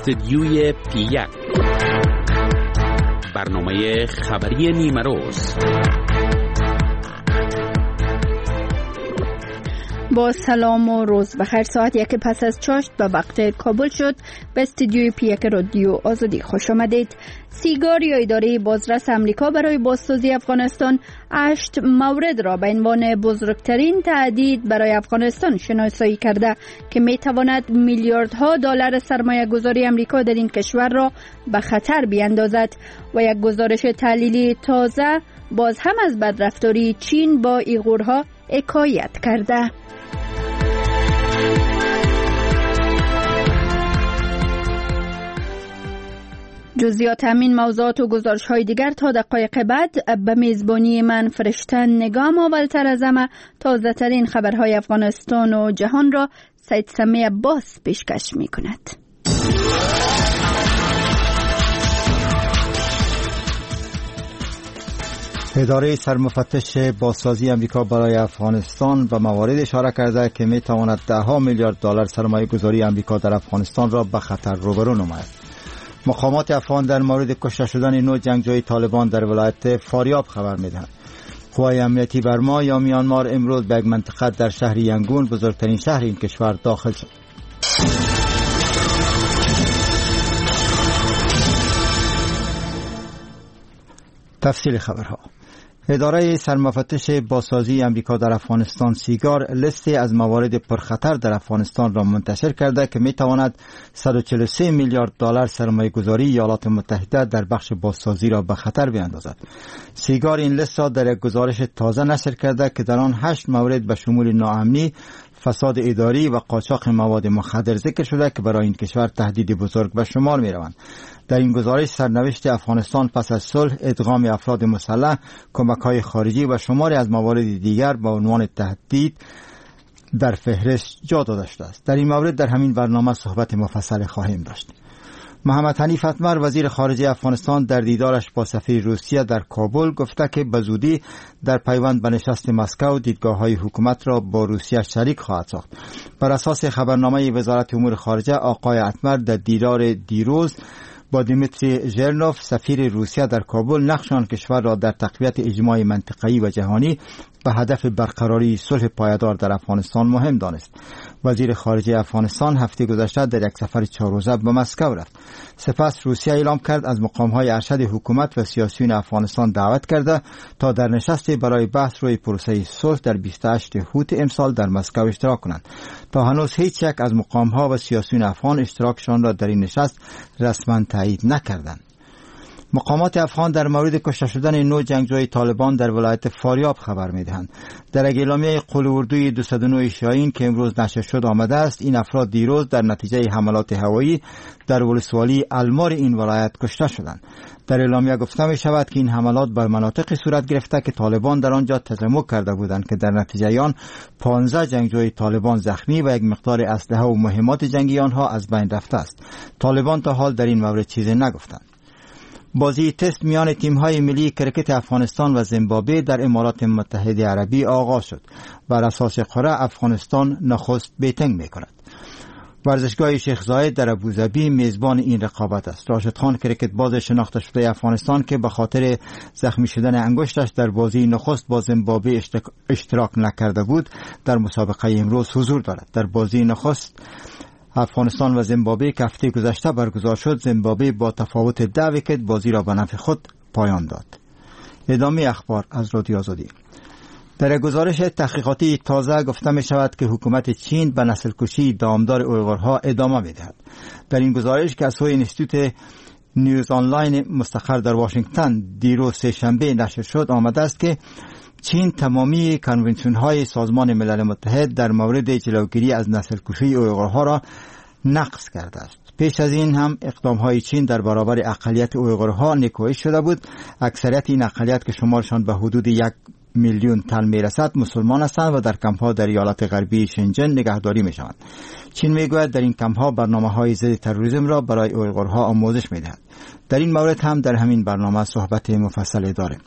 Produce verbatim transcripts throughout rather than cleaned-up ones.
استدیوی پی یک، برنامه خبری نیمه روز. با سلام و روز بخیر. ساعت یک پس از چاشت به وقت کابل شد. به استودیوی پی یک رادیو آزادی خوش آمدید. سیگار یا اداره بازرس امریکا برای بازسازی افغانستان هشت مورد را به عنوان بزرگترین تهدید برای افغانستان شناسایی کرده که می تواند میلیاردها دلار سرمایه گذاری امریکا در این کشور را به خطر بیاندازد و یک گزارش تحلیلی تازه باز هم از بدرفتاری چین با ایغورها حکایت کرده. جزئیات همین موضوعات و گزارش‌های دیگر تا دقایق بعد به میزبانی من فرشته نگام اولتر از همه تازه ترین خبرهای افغانستان و جهان را سید سمی عباس پیشکش می‌کند. اداره سرمفتش بازسازی امریکا برای افغانستان به موارد اشاره کرده که می تواند ده ها میلیارد دلار سرمایه گذاری امریکا در افغانستان را به خطر روبرو نماید. مقامات افغان در مورد کشته شدن نو جنگجوی طالبان در ولایت فاریاب خبر میدهند. قوای امنیتی برما یا میانمار امروز به یک منطقه در شهر ینگون، بزرگترین شهر این کشور، داخل شد. تفصیل خبرها. اداره سرمفتش بازسازی امریکا در افغانستان سیگار لیستی از موارد پرخطر در افغانستان را منتشر کرده که می تواند صد و چهل و سه میلیارد دلار سرمایه گذاری ایالات متحده در بخش بازسازی را به خطر بیاندازد. سیگار این لیست را در یک گزارش تازه نشر کرده که در آن هشت مورد به شمول ناامنی، فساد اداری و قاچاق مواد مخدر ذکر شده که برای این کشور تهدید بزرگ به شمار می روند. در این گزارش سرنوشت افغانستان پس از صلح، ادغام افراد مسلح، کمک‌های خارجی و شماری از موارد دیگر با عنوان تهدید در فهرست جا داده شده است. در این مورد در همین برنامه صحبت مفصل خواهیم داشت. محمد حنیف اتمر وزیر خارجه افغانستان در دیدارش با سفیر روسیه در کابل گفته که به زودی در پیوند به نشست مسکو دیدگاه‌های حکومت را با روسیه شریک خواهد ساخت. بر اساس خبرنامه وزارت امور خارجه، آقای اتمر در دیدار دیروز با دیمیتری ژرنوف سفیر روسیه در کابل نقش آن کشور را در تقویت اجماع منطقه‌ای و جهانی به هدف برقراری صلح پایدار در افغانستان مهم دانست. وزیر خارجه افغانستان هفته گذشته در یک سفر چهار روزه به مسکو رفت. سپس روسیه اعلام کرد از مقام‌های ارشد حکومت و سیاسیون افغانستان دعوت کرده تا در نشستی برای بحث روی پروسه صلح در بیست و هشتم اوت امسال در مسکو اشتراک کنند. تا هنوز هیچ یک از مقام‌ها و سیاسیون افغان اشتراکشان را در این نشست رسما تایید نکردند. مقامات افغان در مورد کشته شدن نو جنگجوی طالبان در ولایت فاریاب خبر میدهند. در یک اعلامیه قول اردوی دویست و نه شاهین که امروز نشر شد آمده است این افراد دیروز در نتیجه حملات هوایی در ولسوالی المار این ولایت کشته شدند. در اعلامیه گفته می شود که این حملات بر مناطقی صورت گرفته که طالبان در آنجا تجمع کرده بودند که در نتیجه آن پانزده جنگجوی طالبان زخمی و یک مقدار اسلحه و مهمات جنگی آنها از بین رفته است. طالبان تا حال در این مورد چیزی نگفتند. بازی تست میان تیم‌های ملی کرکت افغانستان و زیمبابوه در امارات متحده عربی آغاز شد. بر اساس قرعه افغانستان نخست بیتینگ می‌کند. ورزشگاه شیخ زاید در ابوظبی میزبان این رقابت است. راشد خان کرکت باز شناخته شده افغانستان که به خاطر زخمی شدن انگشتش در بازی نخست با زیمبابوه اشتراک نکرده بود، در مسابقه امروز حضور دارد. در بازی نخست افغانستان و زیمبابوه که هفته گذشته برگزار شد، زیمبابوه با تفاوت ده ویکت بازی را به نفع خود پایان داد. ادامه اخبار از رادیو آزادی. در گزارش تحقیقاتی تازه گفته می شود که حکومت چین به نسل کشی دامدار اویغورها ادامه می دهد. در این گزارش که از سوی اینستیتوت نیوز آنلاین مستقر در واشنگتن دیروز سه شنبه نشر شد آمده است که چین تمامی کنونشن‌های سازمان ملل متحد در مورد جلوگیری از نسل کشی اویغورها را نقض کرده است. پیش از این هم اقدام‌های چین در برابر اقلیت اویغورها نکوهش شده بود. اکثریت این اقلیت که شمارشان به حدود یک میلیون تن میرسد مسلمان هستند و در کمپ‌ها در ایالات غربی شنجن نگهداری می‌شوند. چین میگوید در این کمپ‌ها برنامه‌های ضد تروریسم را برای اویغورها آموزش می‌دهد. در این مورد هم در همین برنامه صحبت مفصل داریم.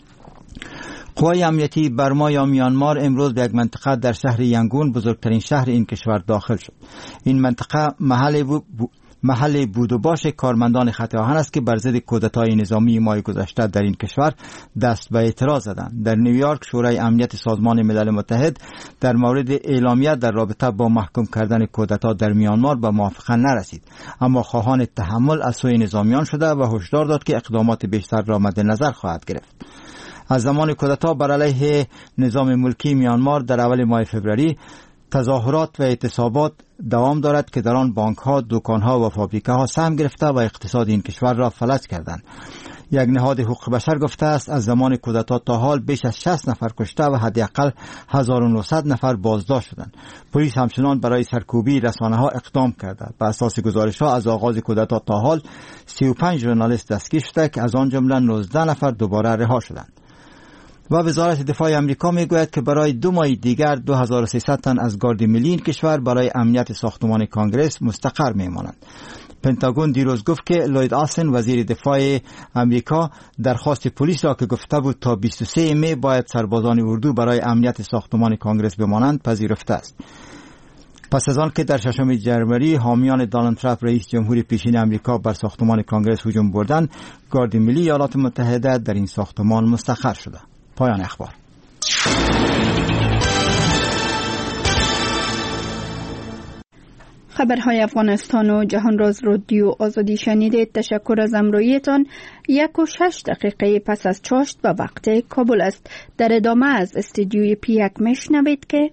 قوای امنیتی برما یا میانمار امروز به یک منطقه در شهر ینگون، بزرگترین شهر این کشور، داخل شد. این منطقه محل محل بود و باش کارمندان خط آهن است که بر ضد کودتای نظامی ماه گذشته در این کشور دست به اعتراض زدند. در نیویورک شورای امنیت سازمان ملل متحد در مورد اعلامیه در رابطه با محکوم کردن کودتا در میانمار به موافقه نرسید، اما خواهان تحمل از سوی نظامیان شده و هشدار داد که اقدامات بیشتر را مد نظر خواهد گرفت. از زمان کودتا بر علیه نظام ملکی میانمار در اول ماه فوریه تظاهرات و اعتصابات دوام دارد که در آن بانک‌ها، دکان‌ها و فابریکه‌ها سهم گرفته و اقتصاد این کشور را فلج کردند. یک نهاد حقوق بشر گفته است از زمان کودتا تا حال بیش از شصت نفر کشته و حداقل هزار و نهصد نفر بازداشت شدند. پلیس همچنان برای سرکوبی رسانه‌ها اقدام کرده. بر اساس گزارش‌ها از آغاز کودتا تا حال سی و پنج ژورنالیست دستگیر شده که از آن جمله نوزده نفر دوباره رها شدند. و وزارت دفاع آمریکا میگوید که برای دو ماه دیگر دو هزار و سیصد تن از گارد ملی این کشور برای امنیت ساختمان کانگرس مستقر میمانند. پنتاگون دیروز گفت که لوید آستین وزیر دفاع آمریکا درخواست پلیس را که گفته بود تا بیست و سوم می باید سربازان اردو برای امنیت ساختمان کانگرس بمانند پذیرفته است. پس از آن که در ششم ژانویه حامیان دونالد ترامپ رئیس جمهور پیشین آمریکا بر ساختمان کانگرس هجوم بردند، گارد ملی ایالات متحده در این ساختمان مستقر شده. پایان اخبار. خبرهای افغانستان و جهان راز رادیو آزادی شنیدید. تشکر از همراهیتان. یک و شش دقیقه پس از چاشت به وقت کابل است. در ادامه از استودیوی پیک میشنوید که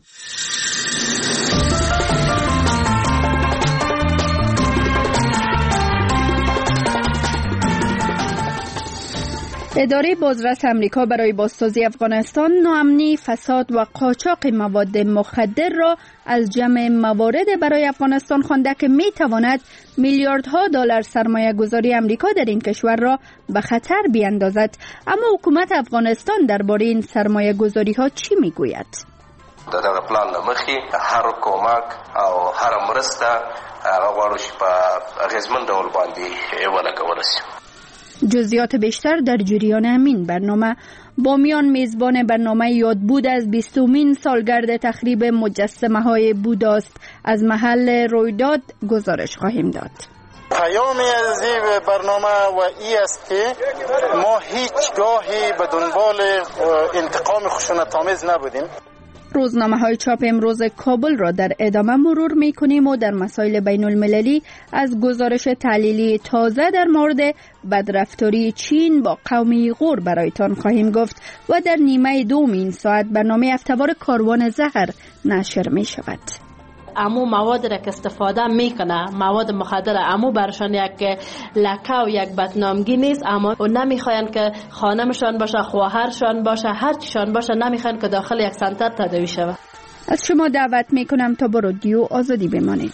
اداره بازرس امریکا برای بازسازی افغانستان ناامنی، فساد و قاچاق مواد مخدر را از جمع موارد برای افغانستان خوانده که می تواند میلیاردها دلار سرمایه گذاری امریکا در این کشور را به خطر بیاندازد. اما حکومت افغانستان درباره این سرمایه گذاری ها چی می گوید؟ د دغه پلان لمخې هر کومک او هر مرسته هغه غواړو چې په اغېزمن ډول باندې ولګول شي. جزئیات بیشتر در جریان همین برنامه. بامیان میزبان برنامه یادبود از بیستمین سالگرد تخریب مجسمه های بوداست. از محل رویداد گزارش خواهیم داد. پیامی از این برنامه و ای است که ما هیچ گاهی به دنبال انتقام خشونت‌آمیز نبودیم. روزنامه های چاپ امروز کابل را در ادامه مرور می کنیم و در مسائل بین المللی از گزارش تحلیلی تازه در مورد بدرفتاری چین با قوم ایغور برایتان خواهیم گفت و در نیمه دوم این ساعت برنامه هفته‌وار کاروان زهر نشر می شود. امو مواد را که استفاده میکنه، مواد مخدر، امو برشان یک لکه و یک بدنامگی نیست، اما نمیخواین که خانمشان باشه، خواهرشان باشه، هر چیشان باشه، نمیخواین که داخل یک سنتر تداوی شود. از شما دعوت میکنم تا با رادیو آزادی بمانید.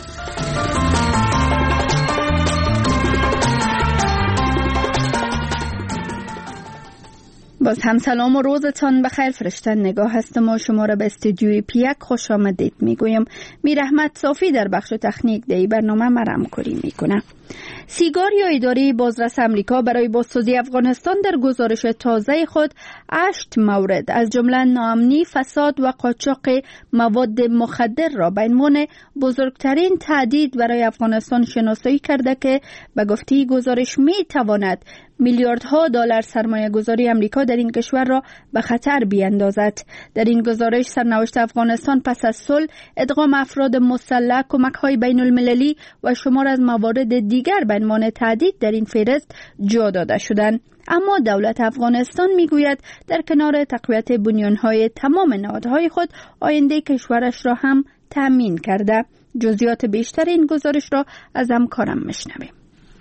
باز هم سلام و روزتان بخیر. فرشتن نگاه هستم و شما را به استودیوی پیک خوش آمدید میگویم. میر احمد صافی در بخش تکنیک دی برنامه مرام کاری میکنه. سیگار یا اداره بازرس امریکا برای بازسازی افغانستان در گزارش تازه خود هشت مورد از جمله ناامنی، فساد و قاچاق مواد مخدر را به عنوان بزرگترین تهدید برای افغانستان شناسایی کرده که به گفته گزارش می تواند میلیاردها دلار سرمایه گذاری امریکا در این کشور را به خطر بیاندازد. در این گزارش سرنوشت افغانستان پس از صلح، ادغام افراد مسلح، کمک‌های بین المللی و شمار از موارد دیگر به عنوان تهدید در این فهرست جا داده شدند. اما دولت افغانستان میگوید در کنار تقویت بنیان‌های تمام نهادهای خود، آینده کشورش را هم تأمین کرده. جزئیات بیشتر این گزارش را از همکارم میشنویم.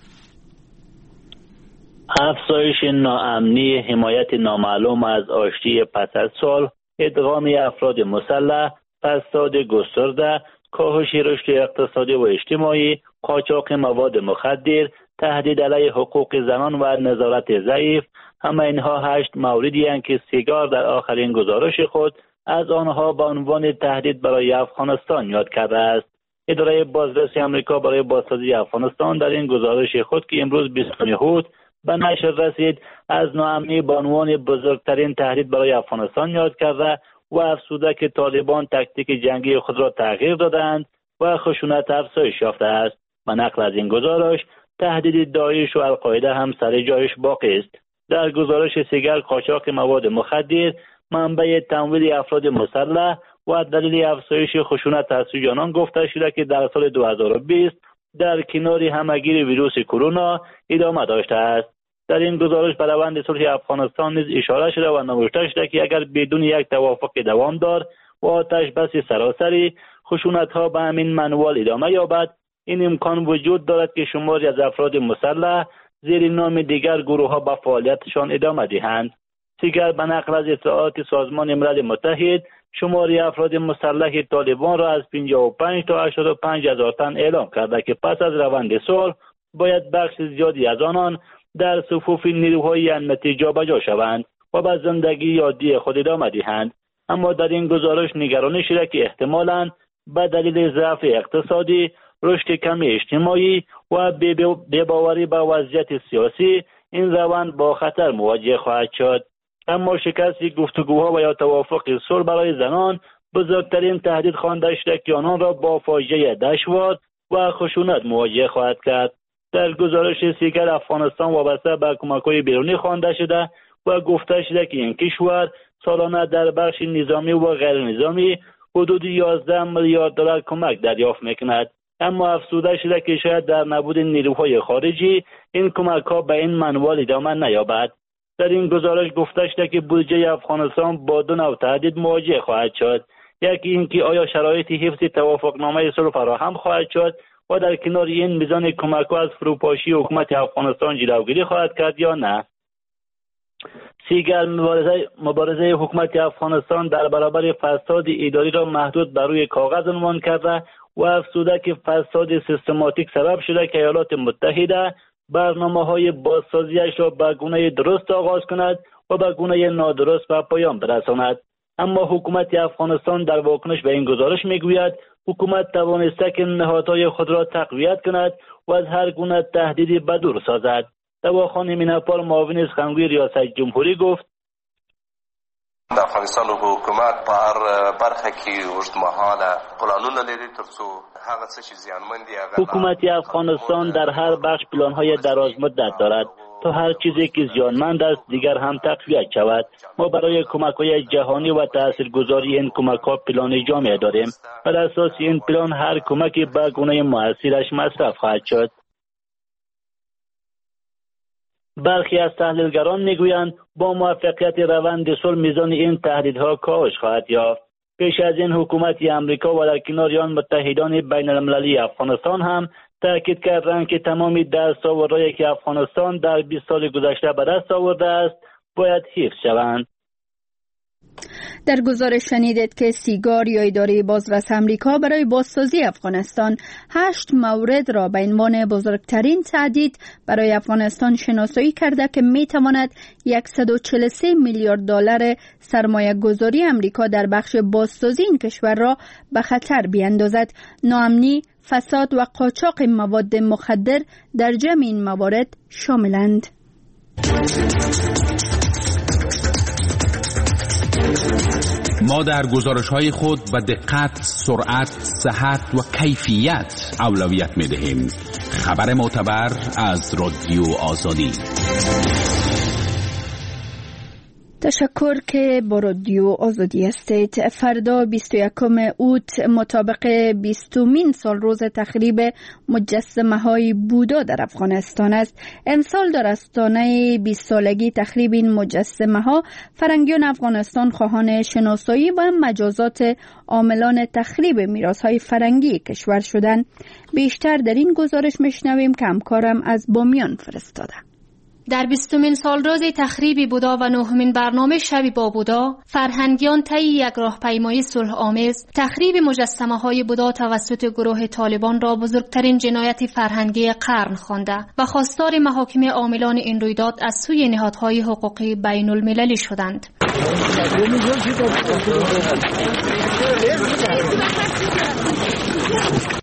افزایش ناامنی، حمایت نامعلوم از آشتی پس از صلح، ادغام افراد مسلح، فساد گسترده، کاهش رشد اقتصادی و اجتماعی، قاچاق مواد مخدر، تهدید علیه حقوق زنان و نظارت ضعیف، همه اینها هشت موردی هستند که سیگار در آخرین گزارش خود از آنها به عنوان تهدید برای افغانستان یاد کرده است. اداره بازرسی آمریکا برای بازسازی افغانستان در این گزارش خود که امروز بیستم یهود به نشر رسید، از ناامنی به عنوان بزرگترین تهدید برای افغانستان یاد کرده و افزوده که طالبان تاکتیک جنگی خود را تغییر دادند و خشونت افزایش یافته است. و نقل از این گزارش تهدید داعش و القاعده هم سر جایش باقی است. در گزارش سیگر قاچاق مواد مخدر منبع تمویل افراد مسلح و دلیل افزایش خشونت از سوی آنان گفته شده که در سال دو هزار و بیست در کنار همگیر ویروس کرونا ادامه داشته است. در این گزارش به روند صلح افغانستان نیز اشاره شده و نوشته شده که اگر بدون یک توافق دوامدار و آتش بس سراسری خشونت‌ها به همین منوال ادامه یابد، این امکان وجود دارد که شماری از افراد مسلح زیر نام دیگر گروه‌ها به فعالیتشان ادامه دهند. سیگر به نقل از اطلاعات سازمان ملل متحد شماری افراد مسلح طالبان را از پنجاه و پنج تا هشتاد و پنج هزار تن اعلام کرده که پس از روند صلح باید بخش زیادی از آنان در صفوف نیروهای امنیتی جابجا شوند و به زندگی عادی خود ادامه دهند. اما در این گزارش نگرانی شده که احتمالاً به دلیل ضعف اقتصادی، رشد کم اجتماعی و بی‌باوری به وضعیت سیاسی این روند با خطر مواجه خواهد شد. اما شکست گفتگوها و یا توافق صلح برای زنان بزرگترین تهدید خوانده شده که آنان را با فاجعه دشوار و خشونت مواجه خواهد کرد. در گزارش سیگر افغانستان وابسته به کمک‌های بیرونی خوانده شده و گفته شده که این کشور سالانه در بخش نظامی و غیر نظامی حدود یازده میلیارد دلار کمک دریافت میکند. اما افزوده شده که شاید در نبود نیروهای خارجی این کمک‌ها به این منوال ادامه نیابد. در این گزارش گفته شده که بودجه افغانستان با دو نوع تهدید مواجه خواهد شد. یکی اینکه آیا شرایط حفظ توافقنامه صلح فراهم خواهد شد و در کنار این میزان کمک‌ها از فروپاشی حکومت افغانستان جلوگیری خواهد کرد یا نه. سیگر مبارزه, مبارزه حکومت افغانستان در برابر فساد اداری را محدود بر روی کاغذ عنوان کرده و افزوده که فساد سیستماتیک سبب شده که ایالات متحده برنامه‌های بازسازیش را به گونه درست آغاز کند و به گونه نادرست به پایان برساند. اما حکومت افغانستان در واکنش به این گزارش میگوید حکومت توانسته که نهادهای خود را تقویت کند و از هر گونه تهدیدی به دور سازد. دواخان میناپال معاون سخنگوی ریاست جمهوری گفت د افغانستان حکومت په هر برخه کې اوږدمهاله پلانونه لري ترڅو هغه څه چې زیانمن دي هغه حکومت افغانستان در هر بخش پلان‌های دراز مدت دارد تا هر چیزی که زیانمند است دیگر هم تقویت شود. ما برای کمک‌های جهانی و تاثیرگذاری این کمک‌ها پلان جامع داریم. بر اساس این پلان هر کمکی به گونه مؤثرش مصرف خواهد شد. برخی از تحلیلگران میگویند با موفقیت روند صلح میزان این تهدیدها کاهش خواهد یافت. پیش از این حکومت امریکا و در کنار آن متحدان بین المللی افغانستان هم تاکید کردند که تمامی دستاوردهایی که افغانستان در بیست سال گذشته به دست آورده است باید حفظ شوند. در گزارش شنیدید که سیگار یا اداره بازرس امریکا برای بازسازی افغانستان هشت مورد را به عنوان بزرگترین تهدید برای افغانستان شناسایی کرده که می تواند صد و چهل و سه میلیارد دلار سرمایه گذاری امریکا در بخش بازسازی این کشور را به خطر بیاندازد. ناامنی، فساد و قاچاق مواد مخدر در جمع این موارد شاملند. ما در گزارش‌های خود به دقت، سرعت، صحت و کیفیت اولویت می‌دهیم. خبر معتبر از رادیو آزادی. تشکر که با رادیو آزادی هستید. فردا بیست و یکم اوت مطابق بیستمین سال روز تخریب مجسمه های بودا در افغانستان است. امسال در آستانه بیست سالگی تخریب این مجسمه ها فرنگیان افغانستان خواهان شناسایی و مجازات عاملان تخریب میراث های فرنگی کشور شدند. بیشتر در این گزارش میشنویم که همکارم از بامیان فرستاده. در بیستمین سال روز تخریب بودا و نهمین برنامه شب با بودا، فرهنگیان طی یک راهپیمایی صلح آمیز تخریب مجسمه های بودا توسط گروه طالبان را بزرگترین جنایت فرهنگی قرن خوانده و خواستار محاکم عاملان این رویداد از سوی نهادهای حقوقی بین المللی شدند.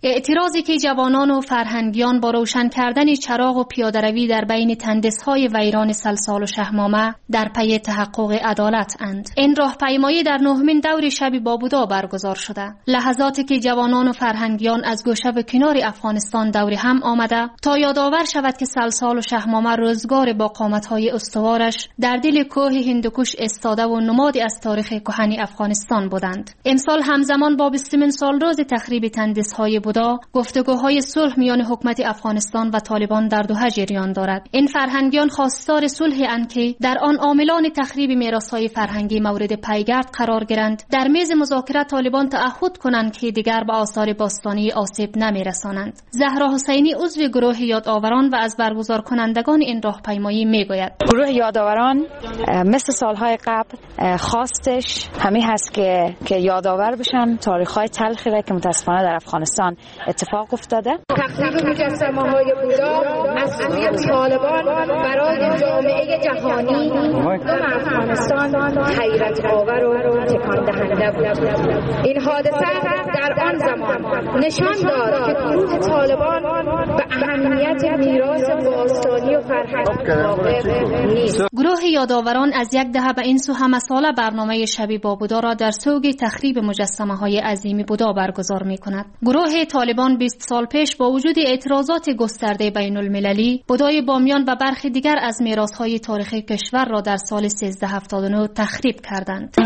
اعتراضی که جوانان و فرهنگیان با روشن کردن چراغ و پیاده‌روی در بین تندس‌های ویران سلسال و شهمامه در پی تحقق عدالت اند. این راهپیمایی در نهمین دور شب بابودا برگزار شده. لحظاتی که جوانان و فرهنگیان از گوشه و کنار افغانستان دور هم آمده تا یادآور شود که سلسال و شهمامه روزگار با قامت‌های استوارش در دل کوه هندوکش استاده و نمادی از تاریخ کهن افغانستان بودند. امسال همزمان با بیستمین سال روز تخریب تندس‌های بودا، گفتگوهای صلح میان حکومت افغانستان و طالبان در دوحه جریان دارد. این فرهنگیان خواستار صلح اند که در آن عاملان تخریب میراث‌های فرهنگی مورد پیگرد قرار گیرند. در میز مذاکره طالبان تعهد کنند که دیگر به آثار باستانی آسیب نمی‌رسانند. زهرا حسینی عضو گروه یادآوران و از برگزار کنندگان این راهپیمایی میگوید: گروه یادآوران مثل سالهای قبل خواستش همین هست که که یادآور بشن تاریخ‌های تلخی را که متأسفانه در افغانستان اتفاق افتاده. تخریب مجسمه‌های بودا از سوی طالبان برای جامعه جهانی و افغانستان حیرت آور و تکان دهنده بود. این حادثه در آن زمان نشان داد که گروه طالبان به اهمیت میراث باستانی و فرهنگی واقف نیست. گروه یادآوران از یک دهه به این سو همه ساله برنامه شب بابودا را در سوگ تخریب مجسمه‌های عظیم بودا برگزار می‌کند. گروه طالبان بیست سال پیش با وجود اعتراضات گسترده بین المللی، بودای بامیان و برخی دیگر از میراث‌های تاریخی کشور را در سال سیزده هفتاد و نه تخریب کردند.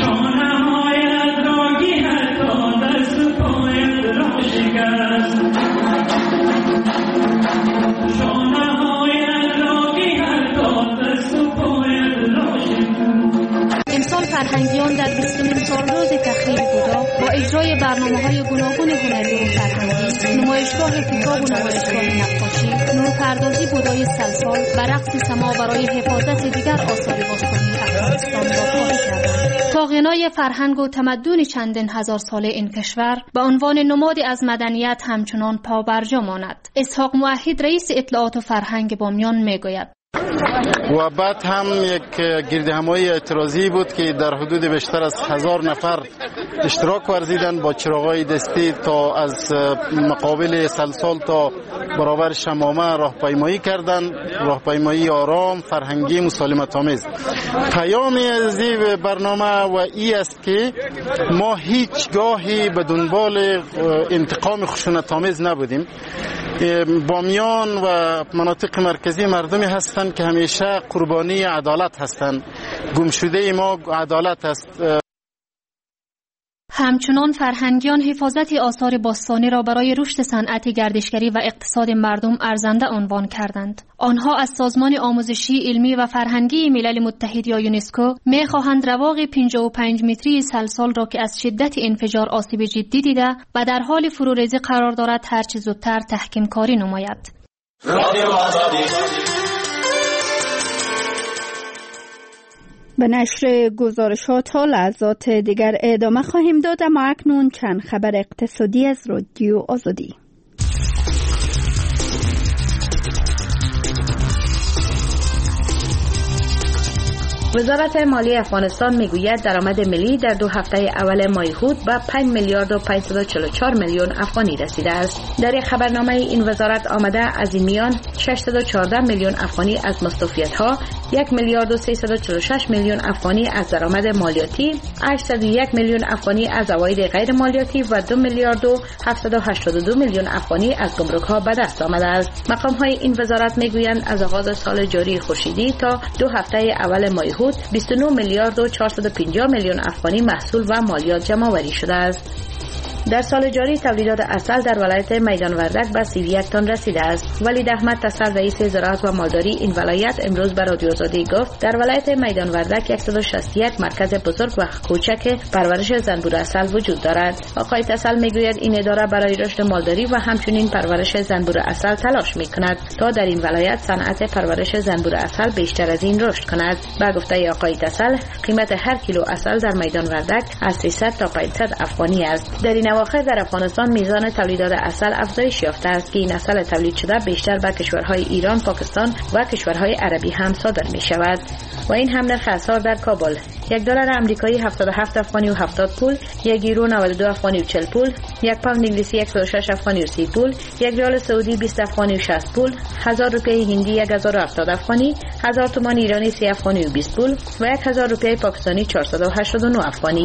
امسال فرهنگیان در بیستمین سال روز تخریب بودا با اجرای برنامه‌های گوناگون هنری و فرهنگی، نمایشگاه کتاب و نمایشگاه نقاشی، نورپردازی بودای سلسال و رقص سما برای حفاظت دیگر آثار باستانی افغانستان را کاری کردند تا غنای فرهنگ و تمدن چندین هزار ساله این کشور به عنوان نمادی از مدنیت همچنان پابرجا ماند. اسحاق موحد رئیس اطلاعات و فرهنگ بامیان میگوید: و بعد هم یک گردهمایی اعتراضی بود که در حدود بیشتر از هزار نفر اشتراک ورزیدند با چراغای دستی تا از مقابل سلسال تا برابر شمامه راهپیمایی کردند. راهپیمایی آرام، فرهنگی، مسالمت آمیز. پیام از این برنامه و ای است که ما هیچگاهی به دنبال انتقام خشونت آمیز نبودیم. بامیان و مناطق مرکزی مردمی هستند که همیشه قربانی عدالت هستند. گمشده ما عدالت است. همچنان فرهنگیان حفاظت آثار باستانی را برای رشد صنعت گردشگری و اقتصاد مردم ارزنده عنوان کردند. آنها از سازمان آموزشی، علمی و فرهنگی ملل متحد یا یونسکو می‌خواهند رواق پنجاه و پنج متری سلسال را که از شدت انفجار آسیب جدی دیده و در حال فروریزی قرار دارد هرچه زودتر تحکیم کاری نماید. به نشر گزارشات ها لحظات دیگر ادامه خواهیم داد، اما اکنون چند خبر اقتصادی از رادیو آزادی. وزارت مالی افغانستان میگوید درآمد ملی در دو هفته اول ماه هود به پنج میلیارد و پانصد و چهل و چهار میلیون افغانی رسیده است. در یک خبرنامه این وزارت آمده از این میان ششصد و چهارده میلیون افغانی از مستوفیت‌ها، یک میلیارد و سیصد و چهل و شش میلیون افغانی از درآمد مالیاتی، هشتصد و یک میلیون افغانی از عواید غیر مالیاتی و دو میلیارد و هفتصد و هشتاد و دو میلیون افغانی از گمرک‌ها به دست آمده است. مقام‌های این وزارت میگویند از آغاز سال جاری خورشیدی تا دو هفته اول ماه هود بیست و نه میلیارد و چهارصد و پنجاه میلیون افغانی محصول و مالیات جمع‌آوری شده است. در سال جاری تولیدات عسل در ولایت میدان وردک به سی و یک تن رسیده است. ولید احمد تسل رئیس زراعت و مالداری این ولایت امروز به رادیو آزادی گفت در ولایت میدان وردک صد و شصت و یک مرکز بزرگ و کوچک پرورش زنبور عسل وجود دارد. آقای تسل میگوید این اداره برای رشد مالداری و همچنین پرورش زنبور عسل تلاش میکند تا در این ولایت صنعت پرورش زنبور عسل بیشتر از این رشد کند. با گفته آقای تسل قیمت هر کیلو عسل در میدان وردک از سیصد تا پانصد افغانی است. در این اواخر در افغانستان میزان تولیدات عسل افزایش یافته است که این عسل تولید شده بیشتر به کشورهای ایران، پاکستان و کشورهای عربی هم صادر می شود و این هم نرخ اسعار در کابل یک دلار آمریکایی هفتاد و هفت افغانی و هفتاد پول، یک یورو نود و دو افغانی و چهل پول، یک پوند انگلیسی صد و شش افغانی و سی پول، یک ریال سعودی بیست افغانی و شصت پول، هزار روپیه هندی یک هزار و هفتاد افغانی، هزار تومان ایرانی سی افغانی و بیست پول و یک هزار روپیه پاکستانی چهارصد و هشتاد و نه افغانی.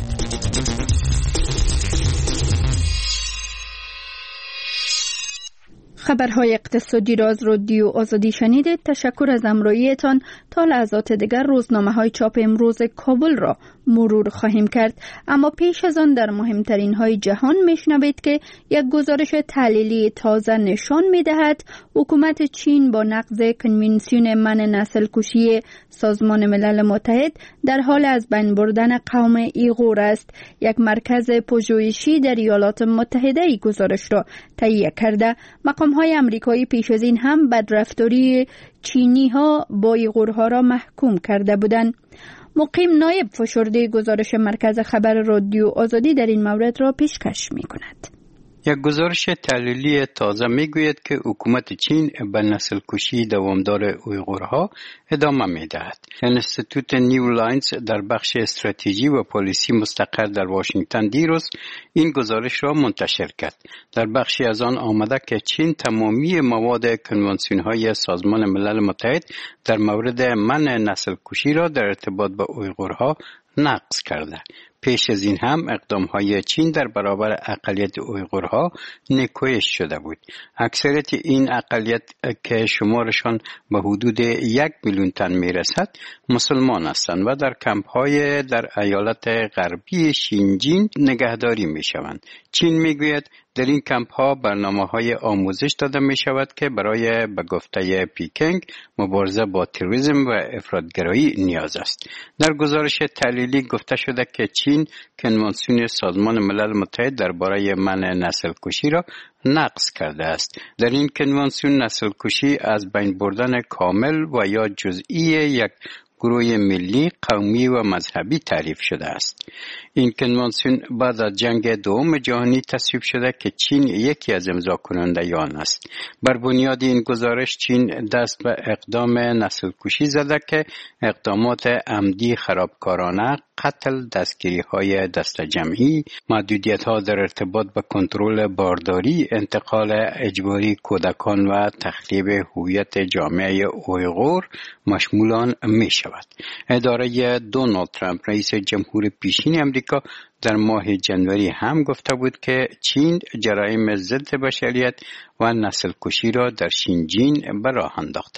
خبرهای اقتصادی را از رادیو آزادی شنیدید. تشکر از همراهیتان. تا لحظات دیگر روزنامه های چاپ امروز کابل را مرور خواهیم کرد، اما پیش از آن در مهمترین های جهان میشنوید که یک گزارش تحلیلی تازه نشان میدهد حکومت چین با نقض کنوانسیون منع نسل کشی سازمان ملل متحد در حال از بین بردن قوم ایغور است. یک مرکز پژوهشی در ایالات متحده ای گزارش را تهیه کرده. مقام های امریکایی پیش از این هم بدرفتاری چینی ها با ایغورها را محکوم کرده بودند. مقیم نایب فشرده گزارش مرکز خبر رادیو آزادی در این مورد را پیشکش می کند. یک گزارش تحلیلی تازه میگوید که حکومت چین به نسل کشی دوامدار اویغورها ادامه میدهد. انستیتوت نیو لاینز در بخش استراتژی و پالیسی مستقر در واشنگتن دیروز این گزارش را منتشر کرد. در بخشی از آن آمده که چین تمامی مواد کنوانسیون های سازمان ملل متحد در مورد منع نسل کشی را در ارتباط با اویغورها نقض کرده. پیش از این هم اقدام‌های چین در برابر اقلیت اویغورها نیکویش شده بود. اکثریت این اقلیت که شمارشان به حدود یک میلیون تن میرسد مسلمان هستند و در کمپ‌های در ایالت غربی شینجین نگهداری میشوند. چین میگوید در این کمپ ها برنامه های آموزش داده می شود که برای به گفته پیکنگ مبارزه با تروریسم و افراطگرایی نیاز است. در گزارش تحلیلی گفته شده که چین کنوانسیون سازمان ملل متحد درباره منع نسل کشی را نقض کرده است. در این کنوانسیون نسل کشی از بین بردن کامل و یا جزئی یک گروه ملی، قومی و مذهبی تعریف شده است. این کنوانسیون بعد از جنگ دوم جهانی تصویب شده که چین یکی از امضا کنندگان است. بر بنیاد این گزارش چین دست به اقدام نسل کشی زده که اقدامات عمدی خرابکارانه، قتل، دستگیری های دست جمعی، محدودیت ها در ارتباط با کنترل بارداری، انتقال اجباری کودکان و تخریب هویت جامعه اویغور مشمول آن می شود. اداره دونالد ترامپ رئیس جمهور پیشین امریکا در ماه جنوری هم گفته بود که چین جرایم ضد بشریت و نسل کشی را در شینجین به راه انداخته.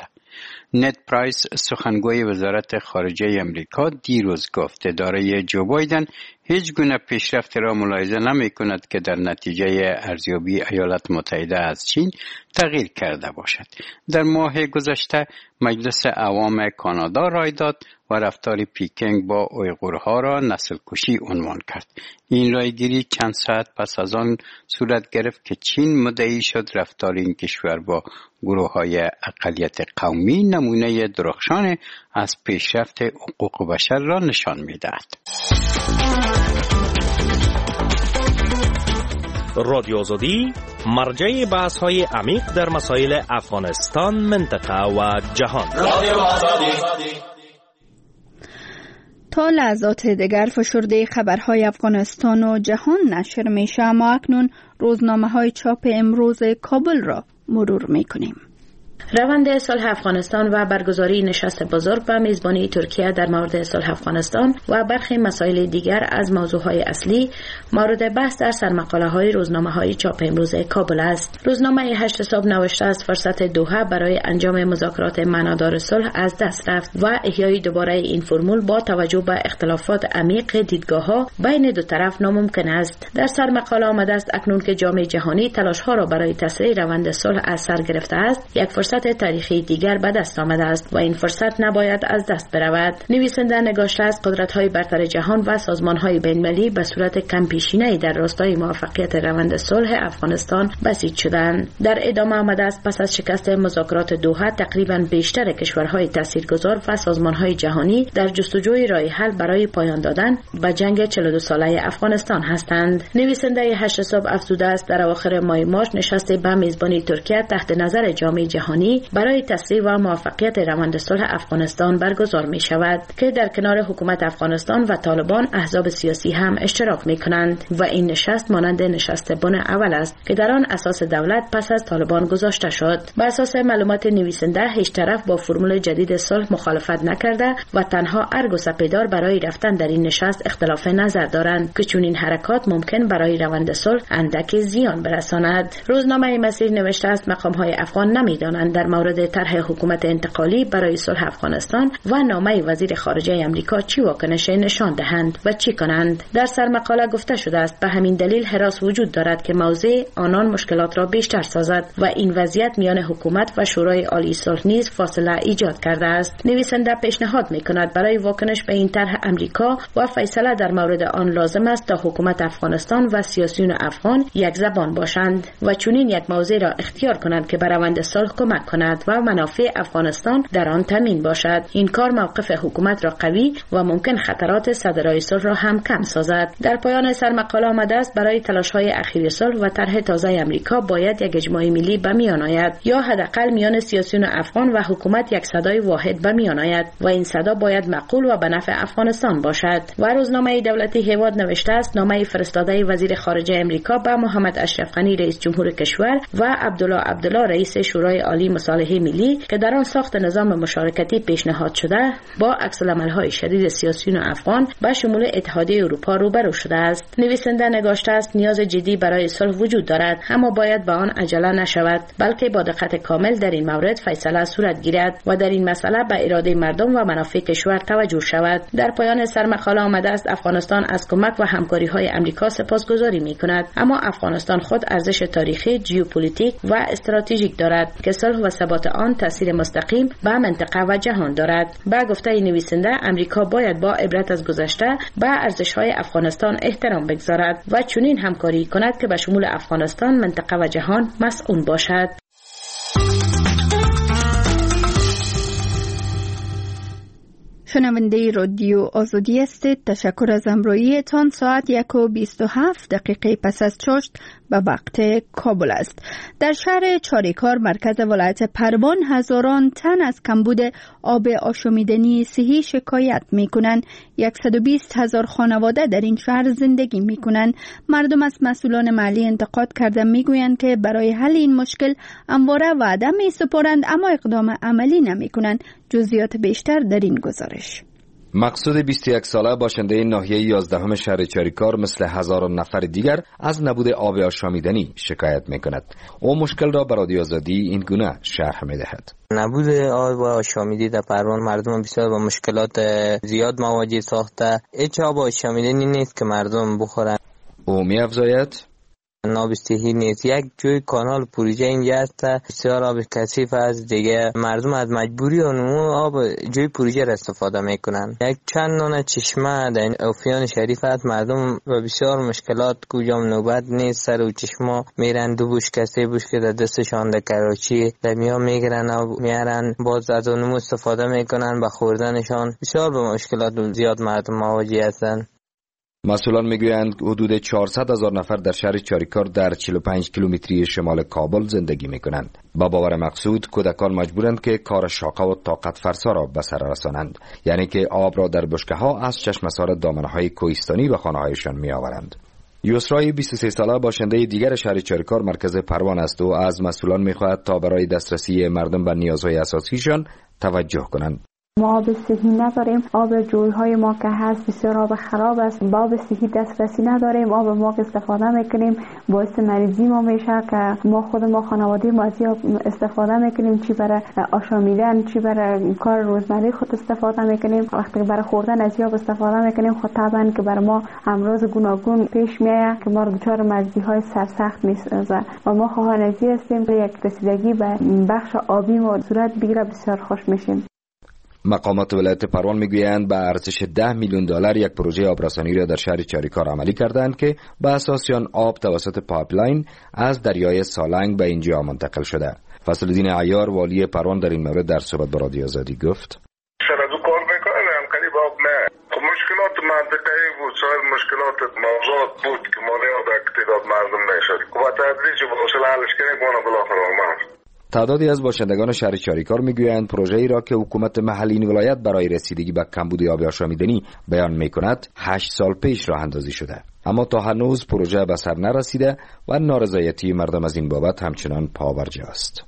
نت پرایس سخنگوی وزارت خارجه امریکا دیروز گفت اداره جو بایدن هیچ گونه پیشرفت را ملاحظه نمی کند که در نتیجه ارزیابی ایالات متحده از چین تغییر کرده باشد. در ماه گذشته مجلس عوام کانادا رای داد و رفتار پیکنگ با اویغورها را نسل کشی عنوان کرد. این رایگیری چند ساعت پس از آن صورت گرفت که چین مدعی شد رفتار این کشور با گروه های اقلیت قومی نمونه درخشان از پیشرفت حقوق بشر را نشان می‌دهد. رادیو آزادی مرجع بحث های عمیق در مسائل افغانستان، منطقه و جهان. رادیو آزادی. تا لحظات دیگر فشرده خبرهای افغانستان و جهان نشر میشه، اما اکنون روزنامه های چاپ امروز کابل را مرور میکنیم. روند صلح افغانستان و برگزاری نشست بزرگ به میزبانی ترکیه در مورد صلح افغانستان و برخی مسائل دیگر از موضوعهای اصلی مورد بحث در سرمقاله‌های روزنامه‌های چاپ امروز کابل است. روزنامه هشت صبح نوشته است فرصت دوحه برای انجام مذاکرات معنادار صلح از دست رفت و احیای دوباره این فرمول با توجه به اختلافات عمیق دیدگاه‌ها بین دو طرف ناممکن است. در سرمقاله آمده است اکنون که جامعه جهانی تلاش‌ها را برای تسریع روند صلح از سر گرفته است، یک فرصت تاریخی دیگر به دست آمده است و این فرصت نباید از دست برود. نویسنده نگاشته است قدرت‌های برتر جهان و سازمان‌های بین‌المللی به صورت کم پیشینه‌ای در راستای موفقیت روند صلح افغانستان بسیج شدند. در ادامه آمده است پس از شکست مذاکرات دوحه تقریباً بیشتر کشورهای تاثیرگذار و سازمان‌های جهانی در جستجوی راه حل برای پایان دادن به جنگ چهل و دو ساله افغانستان هستند. نویسنده هشت صبح افزوده است در اواخر ماه مارس نشست به میزبانی ترکیه تحت نظر جامعه جهانی جهانی برای تسریع و موفقیت روند صلح افغانستان برگزار می شود که در کنار حکومت افغانستان و طالبان احزاب سیاسی هم اشتراک می کنند و این نشست مانند نشست بن اول است که در آن اساس دولت پس از طالبان گذاشته شد. بر اساس معلومات نویسنده هیچ طرف با فرمول جدید صلح مخالفت نکرده و تنها ارگ و سپیدار برای رفتن در این نشست اختلاف نظر دارند که چون این حرکات ممکن برای روند صلح اندک زیان برساند. روزنامه مسیر نوشته است مقام‌های افغان نمی‌دانند در مورد طرح حکومت انتقالی برای صلح افغانستان و نامه وزیر خارجه آمریکا چی واکنش نشان دهند و چی کنند. در سرمقاله گفته شده است به همین دلیل هراس وجود دارد که موضع آنان مشکلات را بیشتر سازد و این وضعیت میان حکومت و شورای عالی صلح نیز فاصله ایجاد کرده است. نویسنده پیشنهاد می‌کند برای واکنش به این طرح آمریکا و فیصله در مورد آن لازم است تا حکومت افغانستان و سیاسیون افغان یک زبان باشند و چنین یک موضع را اختیار کنند که بر روند صلح کمک کند و منافع افغانستان در آن تامین باشد. این کار موقف حکومت را قوی و ممکن خطرات صدرای صلح را هم کم سازد. در پایان سرمقاله آمده است برای تلاش‌های اخیر صلح و طرح تازه آمریکا باید یک اجماع ملی به میان آید یا حداقل میان سیاسیون افغان و حکومت یک صدای واحد به میان آید و این صدا باید معقول و به نفع افغانستان باشد. و روزنامه دولتی هیواد نوشته است نامه فرستاده وزیر خارجه آمریکا به محمد اشرف غنی رئیس جمهور کشور و عبدالله عبدالله رئیس شورای عالی مصالحه ملی که در آن ساخت نظام مشارکتی پیشنهاد شده با عکس‌العمل‌های شدید سیاسیون افغان به شمول اتحادیه اروپا روبرو شده است. نویسنده نگاشته است نیاز جدی برای صلح وجود دارد اما باید به آن عجله نشود بلکه با دقت کامل در این مورد فیصله صورت گیرد و در این مسئله به اراده مردم و منافع کشور توجه شود. در پایان سرمقاله آمده است افغانستان از کمک و همکاری‌های آمریکا سپاسگزاری می‌کند اما افغانستان خود ارزش تاریخی، ژئوپلیتیک و استراتژیک دارد که صلح و ثبات آن تاثیر مستقیم به منطقه و جهان دارد. با گفته نویسنده آمریکا باید با عبرت از گذشته به ارزش‌های افغانستان احترام بگذارد و چنین همکاری کند که به شمول افغانستان، منطقه و جهان مسئول باشد. شنونده رادیو آزادی هستید. تشکر از همراهیتان. ساعت یک و بیست و هفت دقیقه پس از چاشت به وقت کابل است. در شهر چاریکار مرکز ولایت پروان هزاران تن از کمبود آب آشامیدنی صحی شکایت می کنند. صد و بیست هزار خانواده در این شهر زندگی می کنند. مردم از مسئولان محلی انتقاد کرده می گویند که برای حل این مشکل همواره وعده می سپارند اما اقدام عملی نمی کنند. جزئیات بیشتر در این گزارش. مقصود بیست و یک ساله باشنده ناحیه یازدهم شهر چاریکار مثل هزاران نفر دیگر از نبود آب آشامیدنی شکایت می کند. او مشکل را به رادیو آزادی این گونه شرح می دهد. نبود آب آشامیدنی در پروان مردم بسیار با مشکلات زیاد مواجه ساخته. هیچ آب آشامیدنی نیست که مردم بخورن. او می افزاید نابستهی نیست. یک جوی کانال پروژه اینجا است، بسیار آب کثیف است دیگه. مردم از مجبوری اونمو آب جوی پروژه را استفاده میکنن. یک چند نان چشمه در این اوفیان شریف است. مردم و بسیار مشکلات کجا نوبت نیست سر و چشما میرن دو بوش کسی بوش که در دستشان در کراچی در میا میگیرن و میارن باز از اونمو استفاده میکنن به خوردنشان. بسیار به مشکلات زیاد مردم مواجه هستند. مسئولان میگویند حدود چهارصد هزار نفر در شهر چاریکار در چهل و پنج کیلومتری شمال کابل زندگی میکنند. با باور مقصود کودکان مجبورند که کار شاقه و طاقت فرسا را به سر رسانند، یعنی که آب را در بشکه ها از چشمسار دامنه های کوهستانی به خانه هایشان میآورند. یسرای بیست و سه ساله باشنده دیگر شهر چاریکار مرکز پروان است و از مسئولان میخواهد تا برای دسترسی مردم به نیازهای اساسیشان توجه کنند. ما آب صحی نداریم. آب جویهای ما که هست بسیار آب خراب است. با آب صحی دسترسی نداریم. آب ما که استفاده میکنیم باعث مریضی ما میشه که ما خود ما خانواده ما از استفاده میکنیم، چی برای آشامیدن چی برای کار روزمره خود استفاده میکنیم. وقتی برای خوردن از آب استفاده میکنیم خود طبعا که برای ما امراض گوناگون پیش میاد که ما رو دچار مریضی های سرسخت میسازه و ما خواهان از این هستیم که یک رسیدگی به بخش آبی ما صورت بگیره بسیار خوش میشیم. مقامات ولایت پروان میگویند به ارزش ده میلیون دلار یک پروژه آبرسانی را در شهر چاریکار عملی کردند که به اساس آن آب توسط پایپلاین از دریای سالنگ به اینجا منتقل شده. فضل الدین عیار والی پروان در این مورد در صحبت با رادیو آزادی گفت: شرایط کار میکنه همکاری با آب نه. خب مشکلات منطقه‌ای بود، سایر مشکلات موضوعات بود که ما نه در اقتدار مردم نشد. خب تدریج به حوصله حلش کنیم که بالاخره اومد. تعدادی از باشندگان شهر چاریکار میگویند پروژه‌ای را که حکومت محلی این ولایت برای رسیدگی به کمبود آب آشامیدنی بیان میکند هشت سال پیش راه اندازی شده، اما تا هنوز پروژه به سر نرسیده و نارضایتی مردم از این بابت همچنان پابرجا است.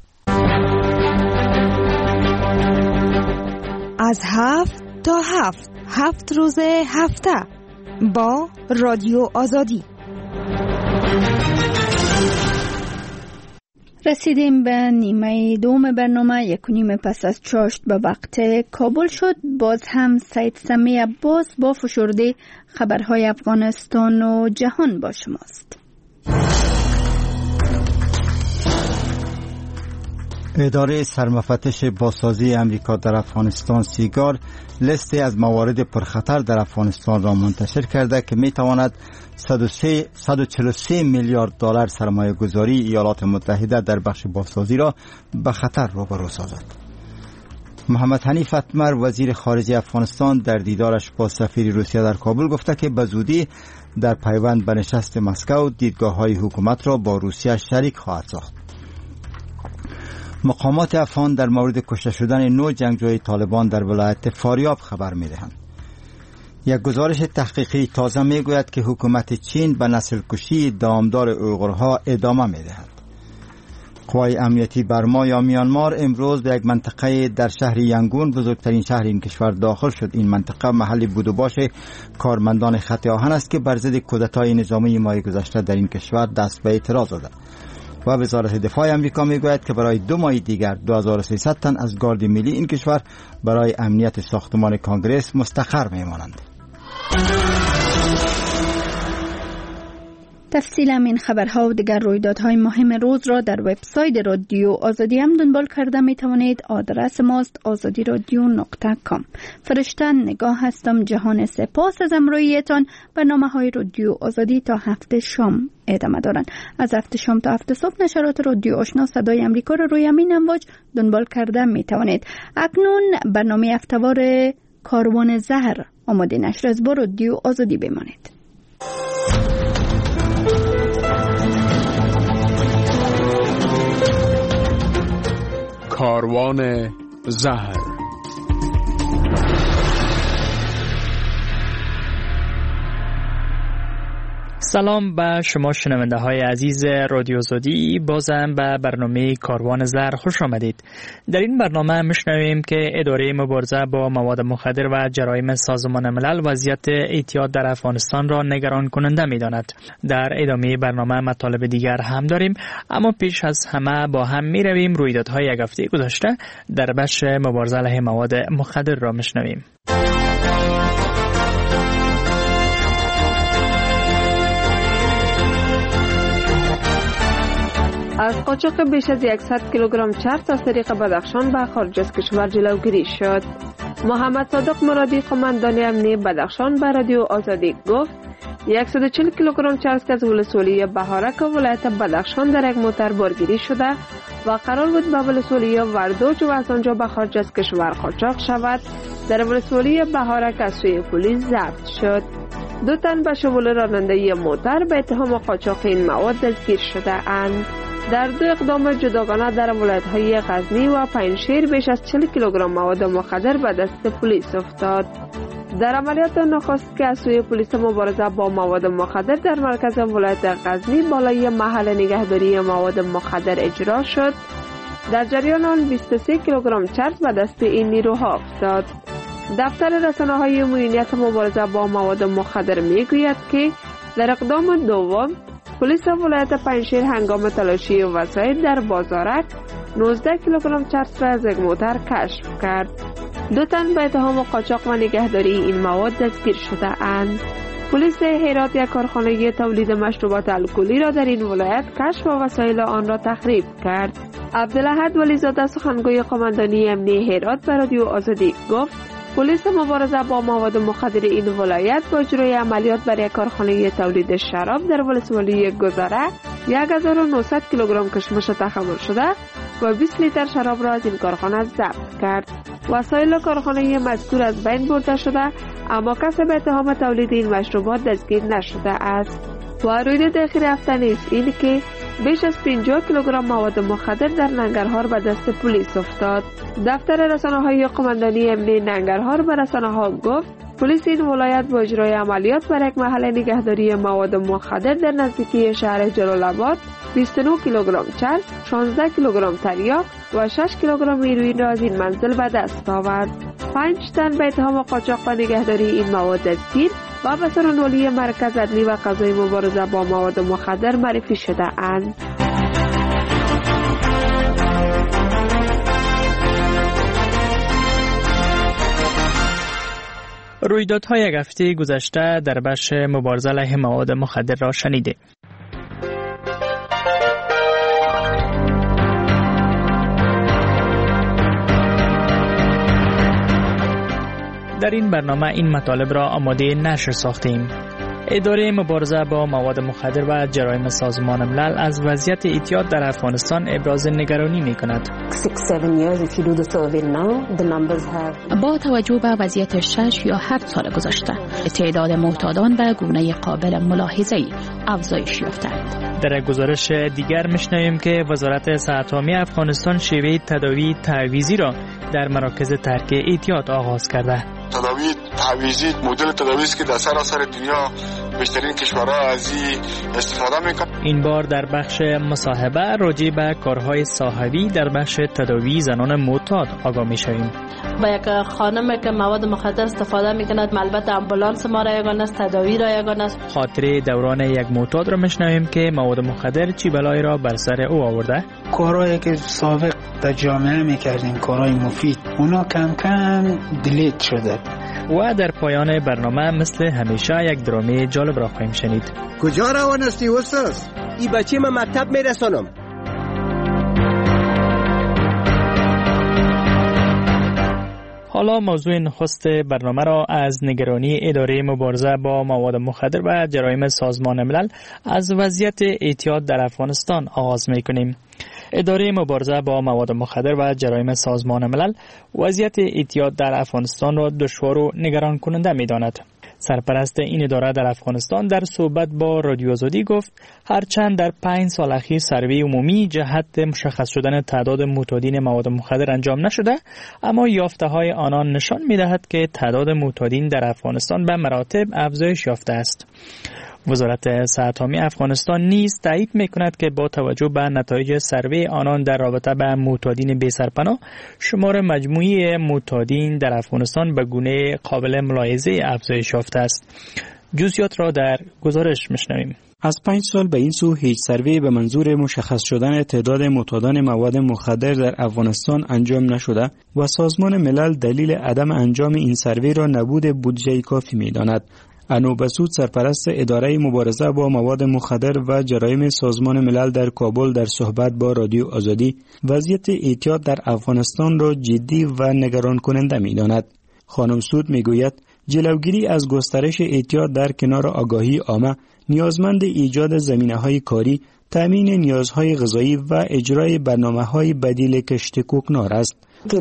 از هفت تا هفت هفت روز هفته با رادیو آزادی رسیدیم به نیمه دوم برنامه. یک نیمه پس از چاشت به وقت کابل شد. باز هم سید سمی عباس با فشرده خبرهای افغانستان و جهان با شماست. اداره سرمفتش بازسازی امریکا در افغانستان سیگار لیستی از موارد پرخطر در افغانستان را منتشر کرده که می تواند صد و چهل و سه میلیارد دلار سرمایه گذاری ایالات متحده در بخش بازسازی را به خطر روبرو سازد. محمد حنیف اتمر وزیر خارجه افغانستان در دیدارش با سفیر روسیه در کابل گفته که به زودی در پیوند به نشست مسکو دیدگاه‌های حکومت را با روسیه شریک خواهد ساخت. مقامات افغان در مورد کشته شدن نو جنگجوی طالبان در ولایت فاریاب خبر می‌دهند. یک گزارش تحقیقی تازه میگوید که حکومت چین به نسل کشی دامدار اویغورها ادامه می‌دهد. قوای امنیتی برما یا میانمار امروز به یک منطقه در شهر ینگون، بزرگترین شهر این کشور، داخل شد. این منطقه محل بود و باش کارمندان خط آهن است که بر ضد کودتای نظامی ماه گذشته در این کشور دست به اعتراض دادند. و وزارت دفاع آمریکا میگوید که برای دو ماه دیگر دو هزار و سیصد تن از گارد ملی این کشور برای امنیت ساختمان کانگرس مستقر میمانند. تفصیل این خبرها و دیگر رویدادهای مهم روز را در وبسایت رادیو آزادی هم دنبال کرده می توانید. آدرس ماست آزادی رادیو نقطه کام. فرشته نگاه هستم. جهان سپاس از همراهیتان. برنامه های رادیو آزادی تا هفته شام ادامه دارند. از هفته شام تا هفته صبح نشرات رادیو آشنا صدای امریکا را روی همین امواج دنبال کرده می توانید. اکنون برنامه هفته‌وار کاروان زهر آماده نشر از با رادیو آزادی بمانید. کاروان زهر. سلام به شما شنونده های عزیز رادیو آزادی. بازم به برنامه کاروان زهر خوش آمدید. در این برنامه میشنویم که اداره مبارزه با مواد مخدر و جرایم سازمان ملل وضعیت اعتیاد در افغانستان را نگران کننده میداند. در ادامه برنامه مطالب دیگر هم داریم، اما پیش از همه با هم میرویم رویدادهای یک هفته گذشته در بخش مبارزه علیه مواد مخدر را میشنویم. از قاچاق بیش از صد کیلوگرم چرس از طریق بدخشان به خارج از کشور جلوگیری شد. محمد صادق مرادی قماندان امنیتی بدخشان به رادیو آزادی گفت صد و چهل کیلوگرم چرس که از ولسوالی بهارک ولایت بدخشان در یک موتر بارگیری شده و قرار بود به ولسوالی وردوج و از آنجا به خارج از کشور قاچاق شود، در ولسوالی بهارک از سوی پلیس ضبط شد. دو تن به شمول راننده موتر به اتهام قاچاق این مواد دستگیر شده اند. در دو اقدام جداگانه در ولایت‌های غزنی و پنجشیر بیش از چهل کیلوگرم مواد مخدر به دست پلیس افتاد. در عملیات نخست که از سوی پلیس مبارزه با مواد مخدر در مرکز ولایت غزنی بالای محل نگهداری مواد مخدر اجرا شد، در جریان آن بیست و سه کیلوگرم چرس به دست این نیروها افتاد. دفتر رسانه‌های امنیت مبارزه با مواد مخدر میگوید که در اقدام دوم پلیس ولایت پنجشیر هنگام تلاشی وسایل در بازارک نوزده کیلوگرم چرس را از یک موتر کشف کرد. دو تن به اتهام قاچاق و نگهداری این مواد دستگیر شده اند. پلیس هرات یک کارخانه تولید مشروبات الکلی را در این ولایت کشف و وسایل آن را تخریب کرد. عبدالاحد ولیزاده سخنگوی قماندانی امنیتی هرات به رادیو آزادی گفت پلیس مبارزه با مواد مخدر این ولایت با اجرای عملیات بر یک کارخانه تولید شراب در ولسوالی گذاره یک هزار و نهصد کیلوگرم کشمش تخمر شده و بیست لیتر شراب را از این کارخانه ضبط کرد. وسایل کارخانه مذکور از بین برده شده، اما کسی به اتهام تولید این مشروبات دستگیر نشده است. و رویداد اخیر هفته نیز این که بیش از پنجاه کیلوگرم مواد مخدر در ننگرهار به دست پلیس افتاد. دفتر رسانه‌های قماندانی امنی ننگرهار به رسانه‌ها گفت پلیس این ولایت با اجرای عملیات بر یک محل نگهداری مواد مخدر در نزدیکی شهر جلال آباد بیست و نه کیلوگرم چرس، شانزده کیلوگرم تریاک و شش کیلوگرم هیروئین را از این منزل به دست آورد. پنج تن به اتهام قاچاق و نگهداری این مواد از گیر و به سرانولی مرکز عدلی و قضایی مبارزه با مواد مخدر معرفی شده اند. رویدادهای یک هفته گذشته در بخش مبارزه علیه مواد مخدر را شنیده. در این برنامه این مطالب را آماده نشر ساختیم. اداره مبارزه با مواد مخدر و جرایم سازمان ملل از وضعیت اعتیاد در افغانستان ابراز نگرانی می کند. با توجه به وضعیت شش یا هفت سال گذشته، تعداد معتادان به گونه قابل ملاحظه‌ای افزایش یافتند. در گزارش دیگر میشنویم که وزارت صحت عامه افغانستان شیوه تداوی تعویضی را در مراکز ترک اعتیاد آغاز کرده. تداوی تعویضی مدل تداوی است که در سراسر دنیا بیشترین کشورها از این استفاده میکنند. این بار در بخش مصاحبه راجع به کارهای صاحبی در بخش تداوی زنان معتاد آگاه میشویم. با یک خانم که مواد مخدر استفاده میکند، البته امبولانس ما رایگان است، تداوی رایگان است. خاطره دوران یک معتاد را میشنویم که مواد مخدر چی بلایی را بر سر او آورده. کارهایی که سابق در جامعه میکردیم، کارهای مفید، اونا کم کم دیلیت شده. و در پایان برنامه مثل همیشه یک درامه جالب را خواهیم شنید. کجا روان هستی استاد؟ ای بچه من مکتب میرسانم. حالا موضوع نخست برنامه را از نگرانی اداره مبارزه با مواد مخدر و جرایم سازمان ملل از وضعیت اعتیاد در افغانستان آغاز می‌کنیم. اداره مبارزه با مواد مخدر و جرایم سازمان ملل وضعیت اعتیاد در افغانستان را دشوار و نگران کننده می‌داند. سرپرست این اداره در افغانستان در صحبت با رادیو آزادی گفت هرچند در پنج سال اخیر سروی عمومی جهت مشخص شدن تعداد معتادین مواد مخدر انجام نشده، اما یافته‌های آنان نشان می‌دهد که تعداد معتادین در افغانستان به مراتب افزایش یافته است. وزارت صحت عامه افغانستان نیز تایید می‌کند که با توجه به نتایج سروی آنان در رابطه با معتادین بی‌سرپناه، شمار مجموعی معتادین در افغانستان به گونه قابل ملاحظه افزایش یافته است. جزئیات را در گزارش می‌شنویم. از پنج سال به این سو هیچ سروی به منظور مشخص شدن تعداد معتادان مواد مخدر در افغانستان انجام نشده و سازمان ملل دلیل عدم انجام این سروی را نبود بودجه کافی می‌داند. انوب سود سرپرست اداره مبارزه با مواد مخدر و جرایم سازمان ملل در کابل در صحبت با رادیو آزادی وضعیت اعتیاد در افغانستان را جدی و نگران کننده می‌داند. خانم سود می‌گوید جلوگیری از گسترش اعتیاد در کنار آگاهی عامه نیازمند ایجاد زمینه‌های کاری، تامین نیازهای غذایی و اجرای برنامه‌های بدیل کشت کوکنار است.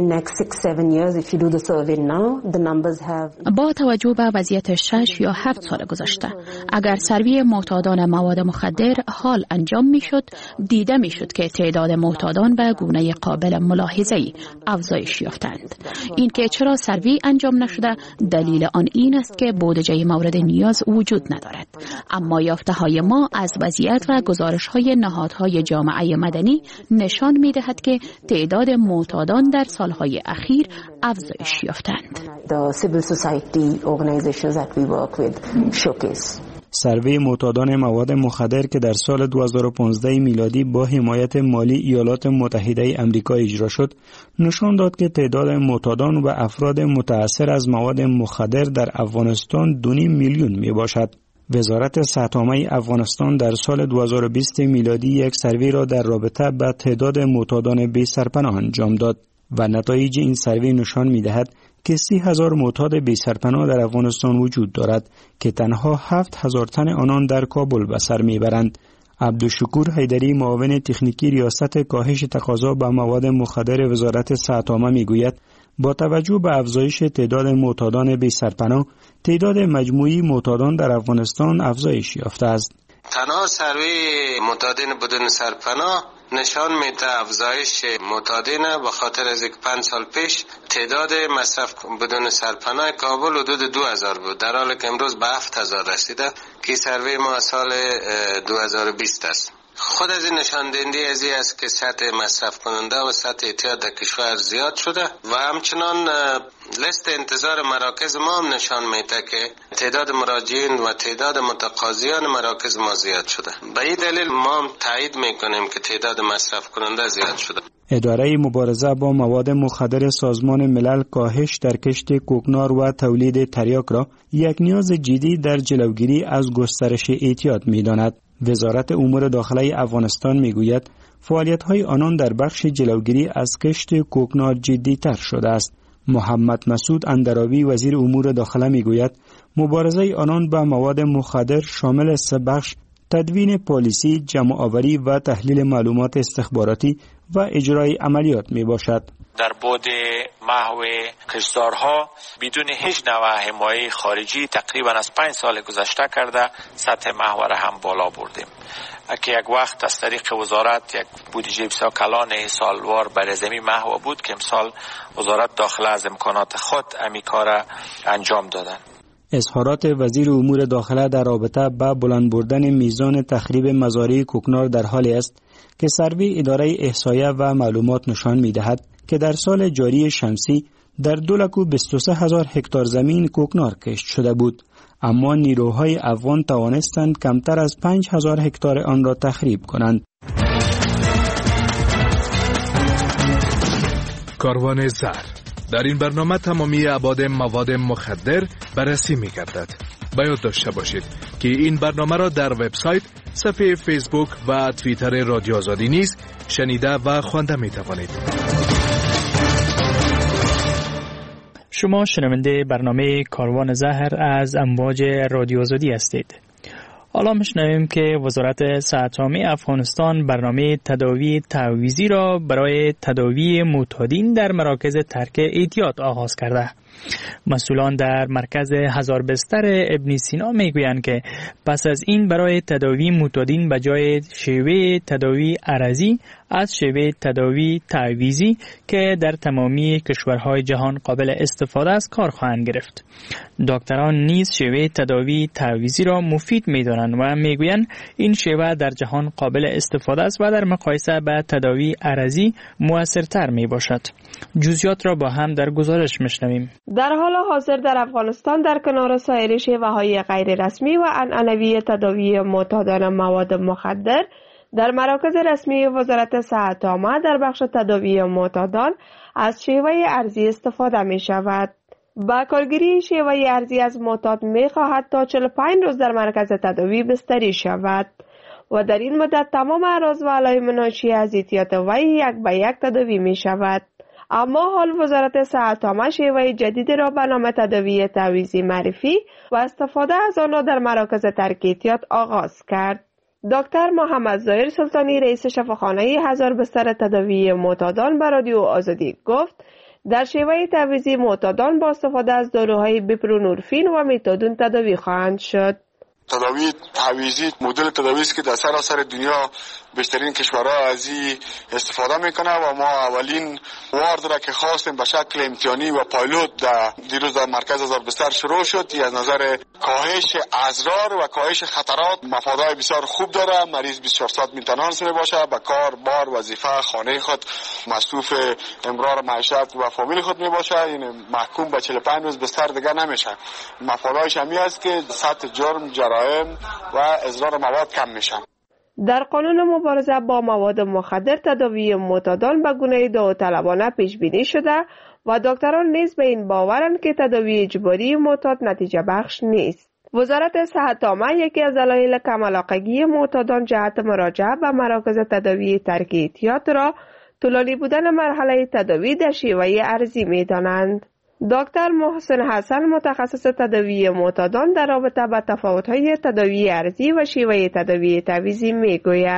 با توجه به وضعیت شش یا هفت سال گذشته، اگر سروی معتادان مواد مخدر حال انجام میشد، دیده میشد که تعداد معتادان به گونه قابل ملاحظه‌ای افزایش یافتند. این که چرا سروی انجام نشده، دلیل آن این است که بودجه مورد نیاز وجود ندارد. اما یافته‌های ما از وضعیت و گزارش‌های نهادهای جامعه مدنی نشان می‌دهد که تعداد معتادان در سالهای اخیر افزایش یافتند. سروی معتادان مواد مخدر که در سال دو هزار و پانزده میلادی با حمایت مالی ایالات متحده آمریکا اجرا شد، نشان داد که تعداد معتادان و افراد متأثر از مواد مخدر در افغانستان دو و نیم میلیون می باشد. وزارت صحت عامه افغانستان در سال دو هزار و بیست میلادی یک سروی را در رابطه با تعداد معتادان بی سرپناه انجام داد و نتایج این سروی نشان می‌دهد که سی هزار معتاد بی سرپناه در افغانستان وجود دارد که تنها هفت هزار تن آنان در کابل به سر میبرند. عبدالشکور حیدری معاون تکنیکی ریاست کاهش تقاضا به مواد مخدر وزارت صحت عامه میگوید با توجه به افزایش تعداد معتادان بی سرپناه، تعداد مجموعی معتادان در افغانستان افزایش یافته است. تنها سروی معتادین بدون سرپناه نشان میده افزایش معتادین به خاطر از یک پنج سال پیش تعداد مصرف بدون سرپناه کابل حدود دو هزار بود، در حالی که امروز به هفت هزار رسیده که سروی ما سال دو هزار و بیست است. خود از این نشان دهنده از این است که سطح مصرف کننده و سطح اعتیاد در کشور زیاد شده و همچنان لیست انتظار مراکز ما هم نشان میده که تعداد مراجعین و تعداد متقاضیان مراکز ما زیاد شده. به این دلیل ما هم تایید میکنیم که تعداد مصرف کننده زیاد شده. اداره مبارزه با مواد مخدر سازمان ملل کاهش در کشت کوکنار و تولید تریاک را یک نیاز جدی در جلوگیری از گسترش اعتیاد می‌داند. وزارت امور داخلی افغانستان میگوید فعالیت‌های آنان در بخش جلوگیری از کشت کوکنار جدی‌تر شده است. محمد مسعود اندرابی وزیر امور داخله میگوید مبارزه آنان با مواد مخدر شامل سه بخش تدوین پالیسی، جمع آوری و تحلیل معلومات استخباراتی و اجرای عملیات می باشد. در بعد محو کشتزارها بدون هیچ نوع حمایه خارجی تقریبا از پنج سال گذشته کرده سطح محو را هم بالا بردیم. که یک وقت از طریق وزارت یک بودجه بسیار کلان سالوار برای زمین محو بود که امسال وزارت داخله از امکانات خود امی کار انجام دادن. اظهارات وزیر امور داخله در رابطه با بلند بردن میزان تخریب مزارع کوکنار در حالی است که سروی اداره احصایه و معلومات نشان می‌دهد که در سال جاری شمسی در دو لک و بیست و سه هزار هکتار زمین کوکنار کشت شده بود، اما نیروهای افغان توانستند کمتر از پنج هزار هکتار آن را تخریب کنند. کاروان زر در این برنامه تمامی ابعاد مواد مخدر بررسی می‌گردد. باید داشته باشید که این برنامه را در وبسایت، صفحه فیسبوک و توییتر رادیو آزادی نیز شنیده و خوانده می‌توانید. شما شنونده برنامه کاروان زهر از امواج رادیو آزادی هستید. حالا میشنویم که وزارت صحت عامه افغانستان برنامه تداوی تعویضی را برای تداوی معتادین در مراکز ترک اعتیاد آغاز کرده. مسئولان در مرکز هزار بستر ابن سینا میگویند که پس از این برای تداوی معتادین به جای شیوه تداوی عرضی از شیوه تداوی تعویضی که در تمامی کشورهای جهان قابل استفاده است کار خواهند گرفت. دکتران نیز شیوه تداوی تعویضی را مفید می‌دانند و میگویند این شیوه در جهان قابل استفاده است و در مقایسه با تداوی عرضی موثرتر میباشد. جزئیات را با هم در گزارش میشنویم. در حال حاضر در افغانستان در کنار سایر شیوه‌های غیر رسمی و عنعنوی تداوی معتادان مواد مخدر در مراکز رسمی وزارت صحت عامه در بخش تداوی معتادان از شیوه ارزی استفاده می شود. با کارگیری شیوه ارزی از معتاد می خواهد تا چهل و پنج روز در مرکز تداوی بستری شود و در این مدت تمام اعراض و علائم ناشی از اعتیاد وی یک به یک تداوی می شود. اما حال وزارت صحت عامه شیوه جدید را به نام تداوی تعویضی معرفی و استفاده از آن را در مراکز ترک اعتیاد آغاز کرد. دکتر محمد ظاهر سلطانی رئیس شفاخانه هزار بستر تداوی معتادان به رادیو آزادی گفت در شیوه تعویضی معتادان با استفاده از داروهای بوپرونورفین و متادون تداوی خواهند شد. تداوی تعویضی مدل تداوی است که در سراسر دنیا بیشترین کشورها از این استفاده میکنه و ما اولین وارد را که خواستیم به شکل امتحانی و پایلوت در دیروز در مرکز هزار بستر شروع شد. از نظر کاهش اضرار و کاهش خطرات مفادهای بسیار خوب داره. مریض بیست و چهار ساعت میتونانس میباشه، به کار بار وظیفه خانه خود مصروف امرار معیشت و فامیل خود میباشه، یعنی محکوم به چهل و پنج روز بستر دیگه نمیشه. مفادهایش همی است که سطح جرم، جرایم و اضرار مواد کم میشن. در قانون مبارزه با مواد مخدر تداوی معتادان به گونه داوطلبانه پیش بینی شده و دکتران نیز به این باورند که تداوی اجباری معتاد نتیجه بخش نیست. وزارت صحت عامه یکی از دلایل کم علاقگی معتادان جهت مراجعه به مراکز تداوی ترک اعتیاد را طولانی بودن مرحله تداوی در شیوه ارزی می‌دانند. دکتر محسن حسن متخصص تداوی معتادان در رابطه با تفاوت‌های تداوی ارزی و شیوه تداوی تعویضی می‌گوید.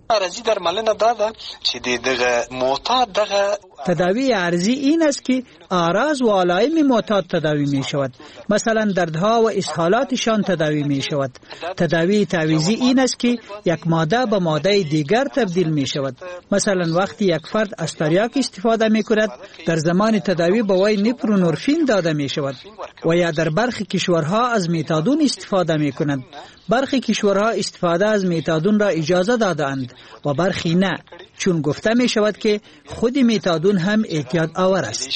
عرضی درملنه داده چې دغه معتاد دغه تداوی عرضی این است که اعراض و علائم معتاد تداوی می شود. مثلا دردها و اسهالاتشان تداوی می شود. تداوی تعویضی این است که یک ماده به ماده دیگر تبدیل می شود. مثلا وقتی یک فرد از تریاک استفاده می کند، در زمان تداوی به وی نیپرونورفین داده می شود. و یا در برخی کشورها از میتادون استفاده می کنند. برخی کشورها استفاده از میتادون را اجازه دادند و برخی نه، چون گفته می شود که خود میتادون هم اعتیاد آور است.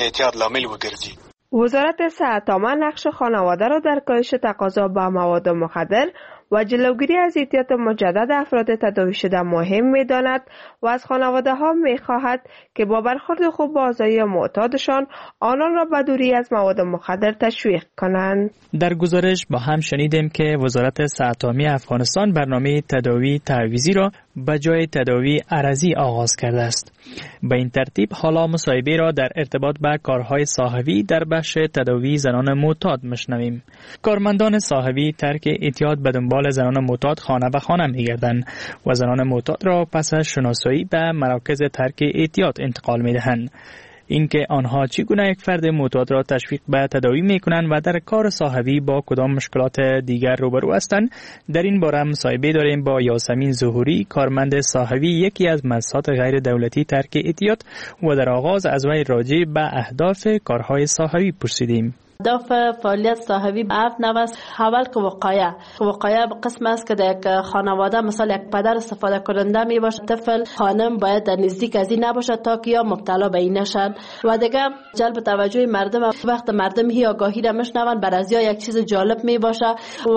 وزارت صحت عامه نقش خانواده را در کاهش تقاضا به مواد مخدر و جلوگیری از اعتیاد مجدد افراد تداوی شده مهم می داند و از خانواده ها می خواهد که با برخورد خوب با آزادی معتادشان آنان را به دوری از مواد مخدر تشویق کنند. در گزارش با هم شنیدیم که وزارت صحت عامه افغانستان برنامه تداوی تعویضی را به جای تداوی عرضی آغاز کرده است. به این ترتیب حالا مصاحبه را در ارتباط به کارهای صاحبی در بخش تداوی زنان معتاد میشنویم. کارمندان صاحبی ترک اعتیاد به دنبال زنان معتاد خانه به خانه میگردند و زنان معتاد را پس از شناسایی به مراکز ترک اعتیاد انتقال میدهند. اینکه آنها چگونه یک فرد معتاد را تشویق به تداوی میکنند و در کار صاحبی با کدام مشکلات دیگر روبرو هستند، در این باره مصاحبه داریم با یاسمین ظهوری، کارمند صاحبی یکی از مؤسسات غیر دولتی ترک اعتیاد، و در آغاز از وی راجع به اهداف کارهای صاحبی پرسیدیم. اهداف فعالیت صاحبی هفت نو است. اول که وقایه وقایه قسم است که در یک خانواده مثلا یک پدر استفاده کننده می باشه، طفل خانم باید در نزدیک از این نباشه تا که یا مبتلا به این نشن. و دیگه جلب توجه مردم، وقت مردم هی آگاهی را میشنون بر از یک چیز جالب می باشه.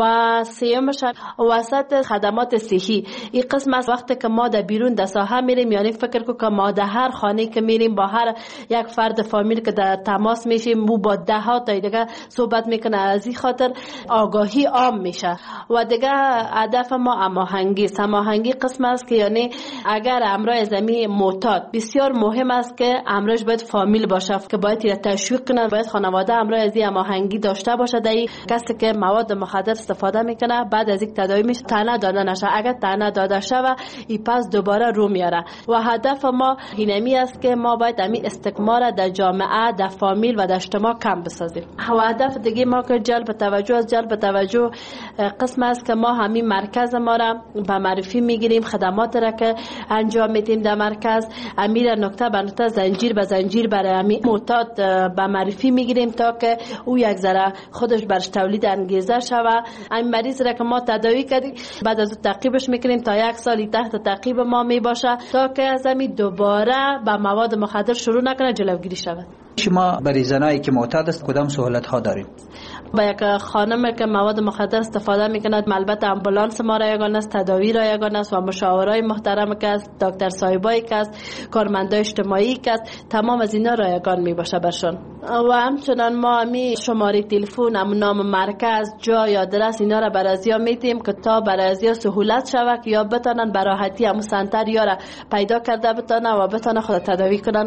و سیمش وسط خدمات صحی، این قسم است وقتی که ما در بیرون در ساحه میریم، یعنی فکر کو که ما در هر خانه که میریم با هر یک فرد فامیل که در تماس میشیم، مو با ده ها تا دیگه صحبت میکنه، از این خاطر آگاهی عام میشه. و دیگه هدف ما هماهنگی هماهنگی قسم است که یعنی اگر امرای زمین معتاد، بسیار مهم است که امرش باید فامیل باشه که باید را تشویق کنه، باید خانواده امرای از این هماهنگی داشته باشه. در کسی که مواد مخدر استفاده میکنه بعد از یک تداوی میشه تنه داده نشه، اگر تنه داده شوه این پس دوباره رو میاره. و هدف ما اینمی است که ما باید همین استقامت در جامعه، در فامیل و در اجتماع کم بسازیم. و هدف دیگه ما که جلب توجه از جلب توجه قسم است که ما همین مرکز ما را به معرفی میگیریم، خدمات را که انجام میدیم در مرکز امیر نکته به نکته، زنجیر به زنجیر برای همین معتاد به معرفی میگیریم تا که او یک ذره خودش برش تولید انگیزه شوه. این مریض را که ما تداوی کردیم بعد از تعقیبش میکنیم تا یک سالی تحت تعقیب ما میباشه تا که از همین دوباره به مواد مخدر شروع نکنه، جلوگیری شود. شما برای زنایی که معتاد است کدام سهولت ها داریم؟ با یک خانم که مواد مخدر استفاده میکند البته امبولانس ما رایگان است، تداوی رایگان است و مشاورای محترم که است، دکتر صاحبایی که است، کارمندای اجتماعی که است، تمام از اینا رایگان میباشه برشان. و همچنان ما همی شماره تلفن، هم نام مرکز، جای، آدرس اینا را بر ازیا میدیم که تا بر ازیا سهولت شود که یا بتونن به راحتی هم سنتر یا را پیدا کرده بتونه و بتونه خود تداوی کنن.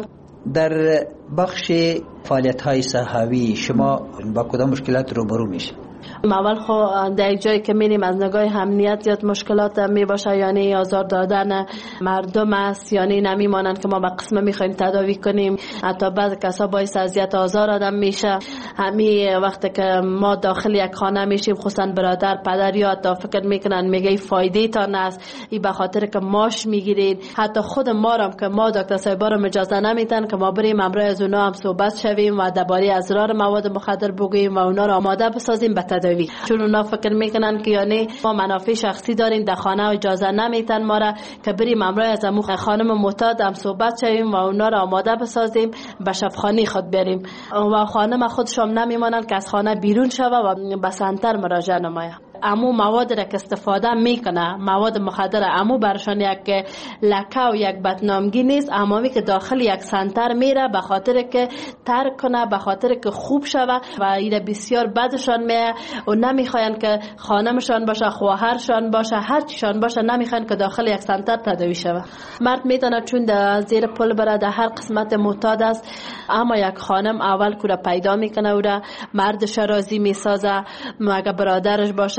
در بخش فعالیت های صحوی شما با کدام مشکلات روبرو میشه؟ اول خو در جایی که میریم از نگاه امنیت زیاد مشکلات می باشه، یعنی آزار دادن مردم است، یعنی نمیمانند که ما به قسم میخوایم تداوی کنیم، حتی بعض کسا باعث اذیت آزار آدم میشه. همین وقتی که ما داخل یک خانه میشیم، خصوصا برادر پدر یا تا فکر میکنن میگه فایده تان است، این به خاطر که ماش میگیرید. حتی خود ما را که ما دکتر صاحبا رو اجازه نمیدن که ما بریم امروز از اونا هم صحبت شویم و درباره اسرار مواد مخدر بگوییم و اونا رو آماده بسازیم به تداوی، چون اونا فکر میکنن که یعنی ما منافع شخصی داریم در خانه و اجازه نمیتن ما را که بریم امروز از امو خانم معتاد هم صحبت شویم و اونا را آماده بسازیم به شفاخانه خود بریم و خانم خودشون نمیمانن که از خانه بیرون شوه و به سنتر مراجعه نماید. امو مواد را که استفاده میکنه، مواد مخدر امو برشان یک لکه و یک بدنامگی نیست، امامی که داخل یک سنتر میره به خاطر که ترک کنه، به خاطر که خوب شوه و ایره بسیار بدشان میه و نمیخواین که خانمشان باشه، خواهرشان باشه، هر چیشان باشه، نمیخواین که داخل یک سنتر تداوی شوه. مرد میتونه چون در زیر پل بره، در هر قسمت معتاد است، اما یک خانم اول کوره پیدا میکنه و مردش راضی میسازه، مگه برادرش باشه،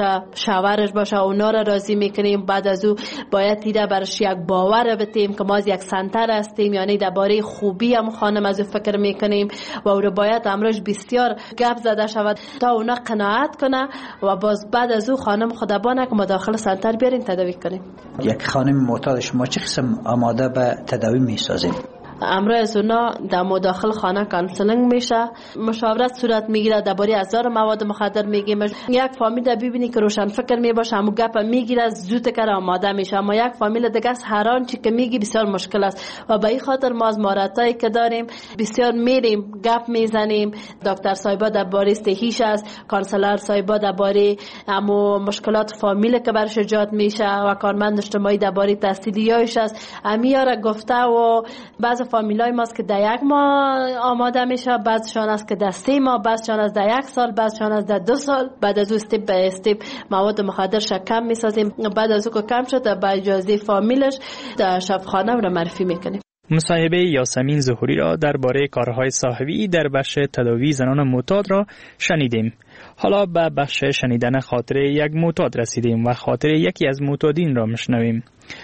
باشه، شوهرش باشه، اونا را راضی میکنیم. بعد از او باید تیره برش یک باور بتیم که ما از یک سنتر هستیم، یعنی درباره خوبی هم خانم از او فکر میکنیم و او را باید امروز بسیار گپ زده شود تا اونا قناعت کنه و باز بعد از او خانم خودبانه که ما داخل سنتر بیاریم تداوی کنیم. یک خانم معتاد شما چه قسم آماده به تداوی میسازیم؟ امروز اونا در مداخل خانه کانسلینگ میشه، مشاورت صورت میگیره، درباره هزار مواد مخدر میگیم. یک فامیل ببینی که روشن فکر میباشه، همون گپ میگیره، زود کار آماده میشه. اما یک فامیل دیگه است هر آن چی که میگی بسیار مشکل است و به این خاطر ما از مهارتایی که داریم بسیار میریم گپ میزنیم. دکتر صاحبا درباره استهیش است، کانسلر صاحبا درباره همو مشکلات فامیل که برش ایجاد میشه و کارمند اجتماعی درباره تحصیلیاش است. امیاره گفته و بعض فامیلای ماست که در یک ماه آماده میشه، بعضشان است که در سه ماه، بعضشان است در یک سال، بعضشان است در دو سال. بعد از او استیپ به استیپ مواد مخدرش کم میسازیم. بعد از او که کم شد با اجازه فامیلش در شفاخانه را معرفی میکنیم. مصاحبه یاسمین ظهوری را درباره کارهای صاحبی در بخش تداوی زنان معتاد را شنیدیم. حالا به بخش شنیدن خاطره یک معتاد رسیدیم و خاطره یکی از معتادین را میشنویم.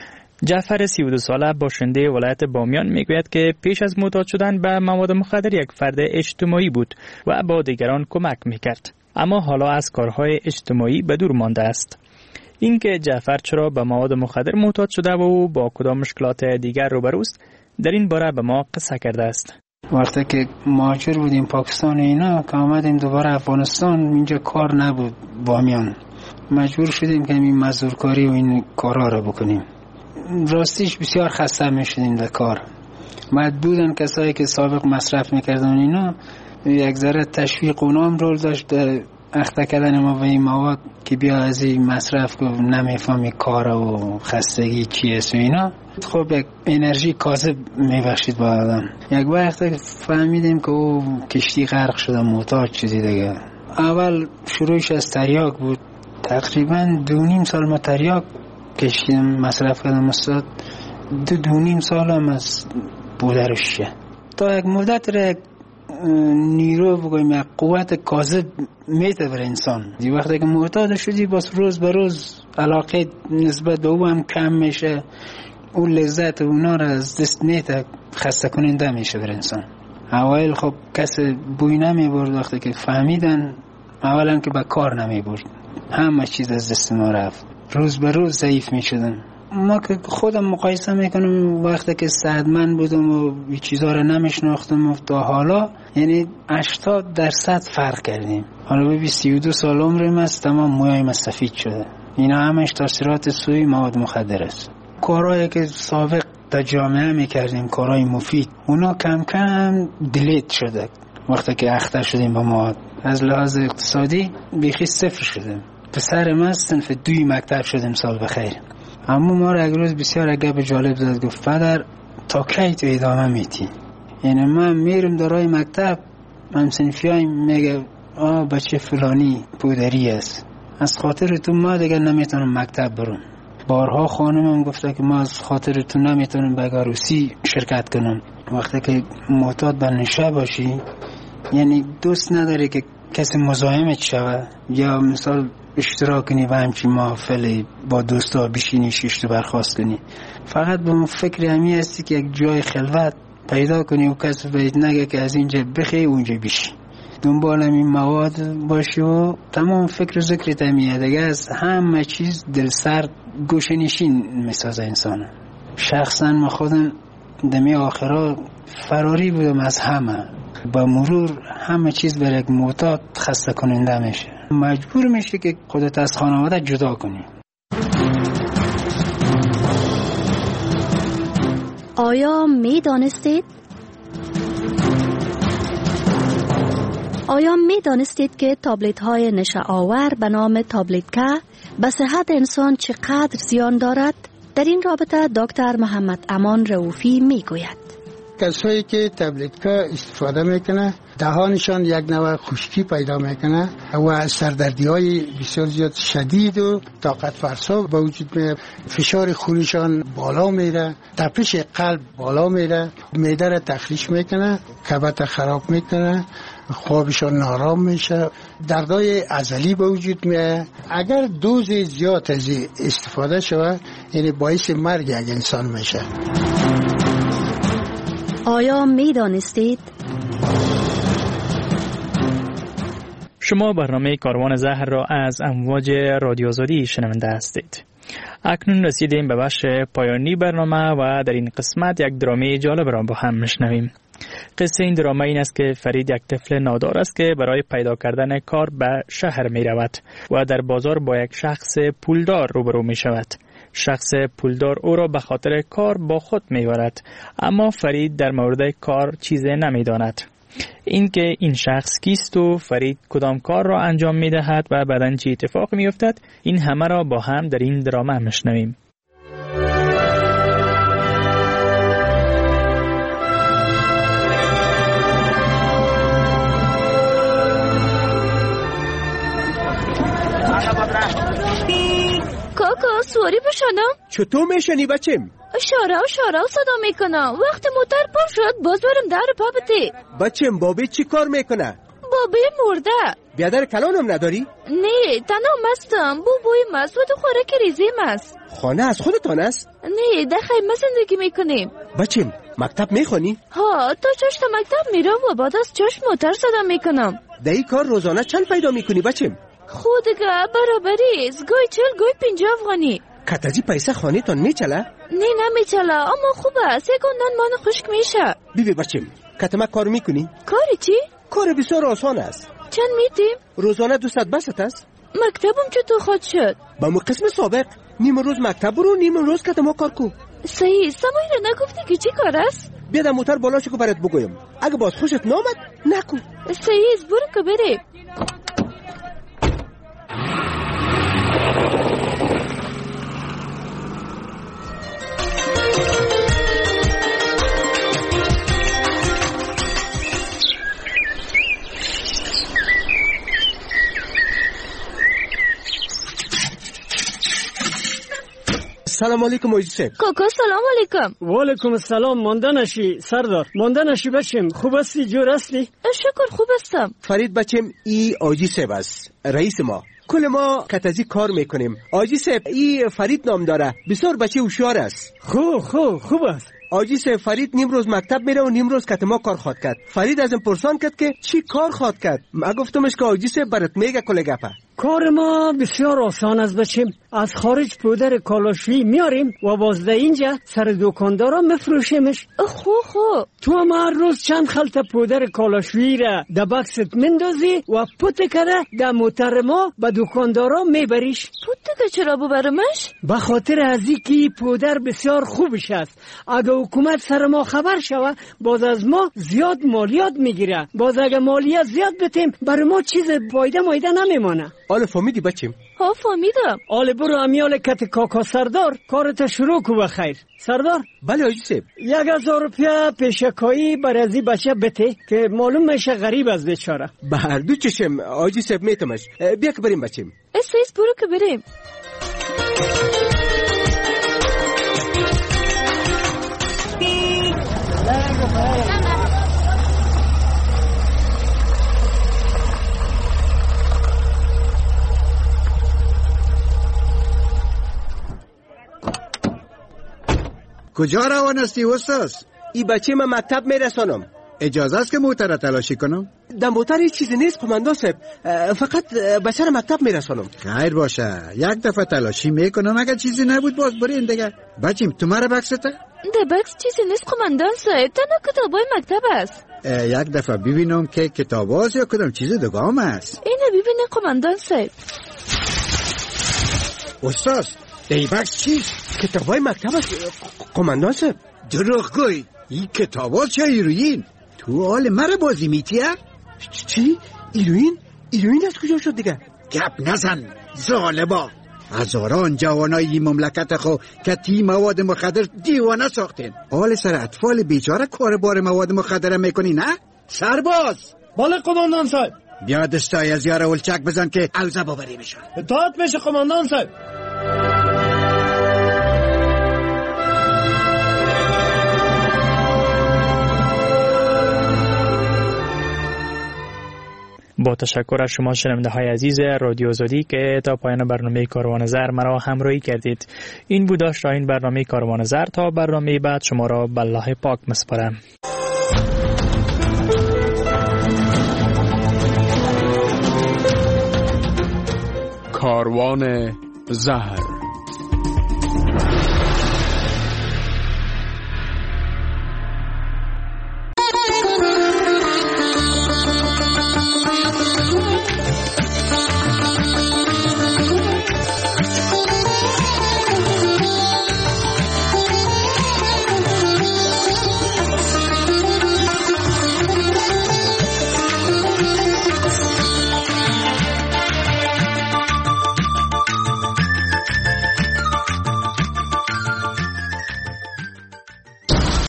جعفر سی و دو ساله باشنده ولایت بامیان میگوید که پیش از معتاد شدن به مواد مخدر یک فرد اجتماعی بود و با دیگران کمک میکرد، اما حالا از کارهای اجتماعی به دور مانده است. اینکه جعفر چرا به مواد مخدر معتاد شده و با کدام مشکلات دیگر روبروست در این باره به ما قصه کرده است. وقتی که مهاجر بودیم پاکستان اینا که آمدیم دوباره افغانستان، اینجا کار نبود بامیان، مجبور شدیم که این مزدورکاری و این کارا را بکنیم. راستیش بسیار خسته میشدیم در کار. بعد بودن کسایی که سابق مصرف میکردن اینا، یک ذره تشویق اونام رول داشت در اخته کردن ما به این مواد که بیا از این مصرف که نمیفهمی کار و خستگی چی است و اینا. خب یک انرژی کاذب میبخشید با آدم. یک وقت فهمیدیم که او کشتی غرق شده، معتاد شدی دیگه. اول شروعش از تریاک بود، تقریبا دو نیم سال ما تریاک کشتیم مصرف کردم استاد. دو دو نیم سال هم از بودرش تا یک مدت را نیرو بگویم یک قوت کاذب میته بر انسان. دی وقتی که معتاد شدی باز روز به روز علاقه نسبت به او هم کم میشه، اون لذت اونا را از دست میته، خسته کننده میشه بر انسان. اوایل خب کسی بوی نمی برد، وقتی که فهمیدن اولا که به کار نمی برد، همه چیز از دست ما رفت، روز به روز ضعیف می شدن. ما که خودم مقایسه میکنم وقتی که صحتمند بودم و این چیزها رو نمیشناختم و تا حالا، یعنی هشتاد درصد فرق کردیم. حالا ببین سی و دو سال عمرم است، تمام موهایم سفید شده. اینا همش تاثیرات سوی مواد مخدر است. کارهایی که سابق در جامعه میکردیم، کارهای مفید، اونا کم کم دیلیت شده وقتی که اخته شدیم با مواد. از لحاظ اقتصادی بیخی صفر شدیم. پسر من صنف دوی مکتب شدیم، سال بخیر. اما ما را یک روز بسیار عجب جالب زد، گفت پدر تا کی تو ادامه میتی؟ یعنی من میرم درای مکتب، من صنفیایم میگه آه بچه فلانی پودری است، از خاطر تو ما دیگر نمیتونم مکتب برم. بارها خانمم گفته که ما از خاطر تو نمیتونم به عروسی شرکت کنم. وقتی که معتاد به نشه باشی، یعنی دوست نداری که کسی مزاحمت شوه یا مثال اشتراک کنی و همچین محافل با دوستا بشینی شیشتو برخواست کنی. فقط به اون فکر همی هستی که یک جای خلوت پیدا کنی و کسی باید نگه که از اینجا بخی اونجا بشی، دنبال این مواد باشی و تمام فکر و ذکرت همیه دیگه. از همه چیز دل سرد گوشه نشین میسازه انسان. شخصا ما خودم دمی آخرا فراری بودم از همه. با مرور همه چیز برای یک معتاد خسته کننده میشه، مجبور میشه که خودت از خانواده جدا کنی. آیا می دانستید؟ آیا می دانستید که تابلت های نشه آور به نام تابلت که به صحت انسان چقدر زیان دارد؟ در این رابطه دکتر محمد امان رؤوفی می گوید. کسایی که تابلت که استفاده میکنه دهانشان یک نوع خشکی پیدا میکنه و سردردی های بسیار زیاد شدید و طاقت فرسا به وجود میاد. فشار خونشان بالا میره، تپش قلب بالا میره، معده را تخریش میکنه، کبد خراب میکنه خوابشان نارام میشه، دردای عضلی به وجود میاد. اگر دوز زیاد از استفاده شود یعنی باعث مرگ یک انسان میشه. آیا میدانستید؟ شما برنامه کاروان زهر را از امواج رادیو آزادی شنونده هستید. اکنون رسیدیم به بخش پایانی برنامه و در این قسمت یک درامه جالب را با هم میشنویم. قصه این درامه این است که فرید یک طفل نادار است که برای پیدا کردن کار به شهر می رود و در بازار با یک شخص پولدار روبرو می شود. شخص پولدار او را به خاطر کار با خود می برد، اما فرید در مورد کار چیزی نمی داند. این که این شخص کیست و فرید کدام کار را انجام می دهد و بعداً چه اتفاق می افتد، این همه را با هم در این درامه میشنویم. کاکا سواری بشنم؟ چطور میشنی بچم؟ شارع شارع صدا میکنم. وقت موتر پر شد باز برم در پا بده. بچم بابی چی کار میکنه؟ بابی مرده. بیادر کلانم نداری؟ نه تنها مستم. بو بوی مست و تو خوراک ریزیم است. خانه از خودتان است؟ نه در خیمه زندگی میکنیم. بچم مکتب میخونی؟ ها تا چش تا مکتب میرم و بعد از چش موتر صدا میکنم. در این کار روزانه چند پیدا میکنی بچم؟ خودگه برابری است. گوی چل گوی پینجا افغانی. کتازی پیسه خانه تان میچله؟ نه نمیچله اما خوب است. یک اندان مان خشک میشه. بیبی بچم کتما کار میکنی؟ کاری چی؟ کار بسیار آسان است. چند میدیم؟ روزانه دوست بست است؟ مکتبم چطور خود شد؟ با مو قسم سابق نیم روز مکتب برو نیم روز کتما کار کو. صحیح سمایی را نگفتی که چی کار است؟ بیادم موتر بالا شو که برات بگویم. اگه باز خوشت نامد نکو. صحیح است برو که بریم. سلام علیکم آجی صاحب. کاکا سلام علیکم. و علیکم السلام. مانده نشی سردار، مانده نشی بچم. خوب هستی؟ جور هستی؟ شکر خوب هستم. فرید بچم ای آجی صاحب است، رئیس ما. کل ما کتازی کار میکنیم. آجی صاحب ای فرید نام داره، بسیار بچه هوشیار است. خوب خوب خوب است. آجی صاحب فرید نیم روز مکتب میره و نیم روز کتما کار خواد کرد. فرید ازم پرسان کرد که چی کار خواد کرد. ما گفتمش که آجی صاحب برات میگه کل گپه. کار ما بسیار آسان است بچم. از خارج پودر کالاشویی میاریم و باز در اینجا سر دکاندارا مفروشیمش. خو خو تو هم هر روز چند خلطه پودر کالاشویی را در بکست مندازی و پوت کده در موتر ما به دکاندارا میبریش. پوت که چرا ببرمش؟ به خاطر از اینکه پودر بسیار خوبش است. اگه حکومت سر ما خبر شوه باز از ما زیاد مالیات میگیره. باز اگه مالیات زیاد بتیم برای ما چیز فایده مایده نمیمانه. آله فهمیدی بچم؟ ها فهمیدم. آله برو امیال کت کاکا سردار کارت شروع کو بخیر. سردار؟ بله آجی صاحب. یک هزار روپیه پیشکایی بر ازی بچه بته که معلوم میشه غریب از بیچاره. به هر دو چشم آجی صاحب میتمش. بیا که بریم بچم. اسیس برو که بریم. کجا روان هستی استاد؟ ای بچه من مکتب میرسانم. اجازه است که موتر تلاشی کنم؟ در موتر هیچ چیزی نیست قماندان صاحب، فقط به سر مکتب میرسانم. خیر باشه، یک دفعه تلاشی میکنم، اگر چیزی نبود باز برین دیگه. بچیم تو مرا بکسته؟ در بکس چیزی نیست قماندان صاحب، تنها کتابای مکتب است. یک دفعه ببینم که کتاب است یا کدام چیز دگام است. اینه ببینه قماندان صاحب. استاد ای بکس چیست؟ کتابای مکتب است قماندان صاحب. دروغگوی، این کتاب است یا هیروئین؟ تو حال مرا بازی میتیه؟ چی؟ هیروئین؟ هیروئین از کجا شد دیگه؟ گپ نزن ظالما. هزاران جوانای این مملکت خو که تی مواد مخدر دیوانه ساختین. حال سر اطفال بیچاره کار بار مواد مخدر میکنی نه؟ سرباز. بله قماندان صاحب. بیا دستای از یار ولچک بزن که اوزه ببریمشان. اطاعت میشه قماندان صاحب. با تشکر از شما شنونده های عزیز رادیو آزادی که تا پایان برنامه کاروان زر مرا همراهی کردید. این بود داشت این برنامه کاروان زر. تا برنامه بعد شما را به الله پاک مسپارم. کاروان زهر.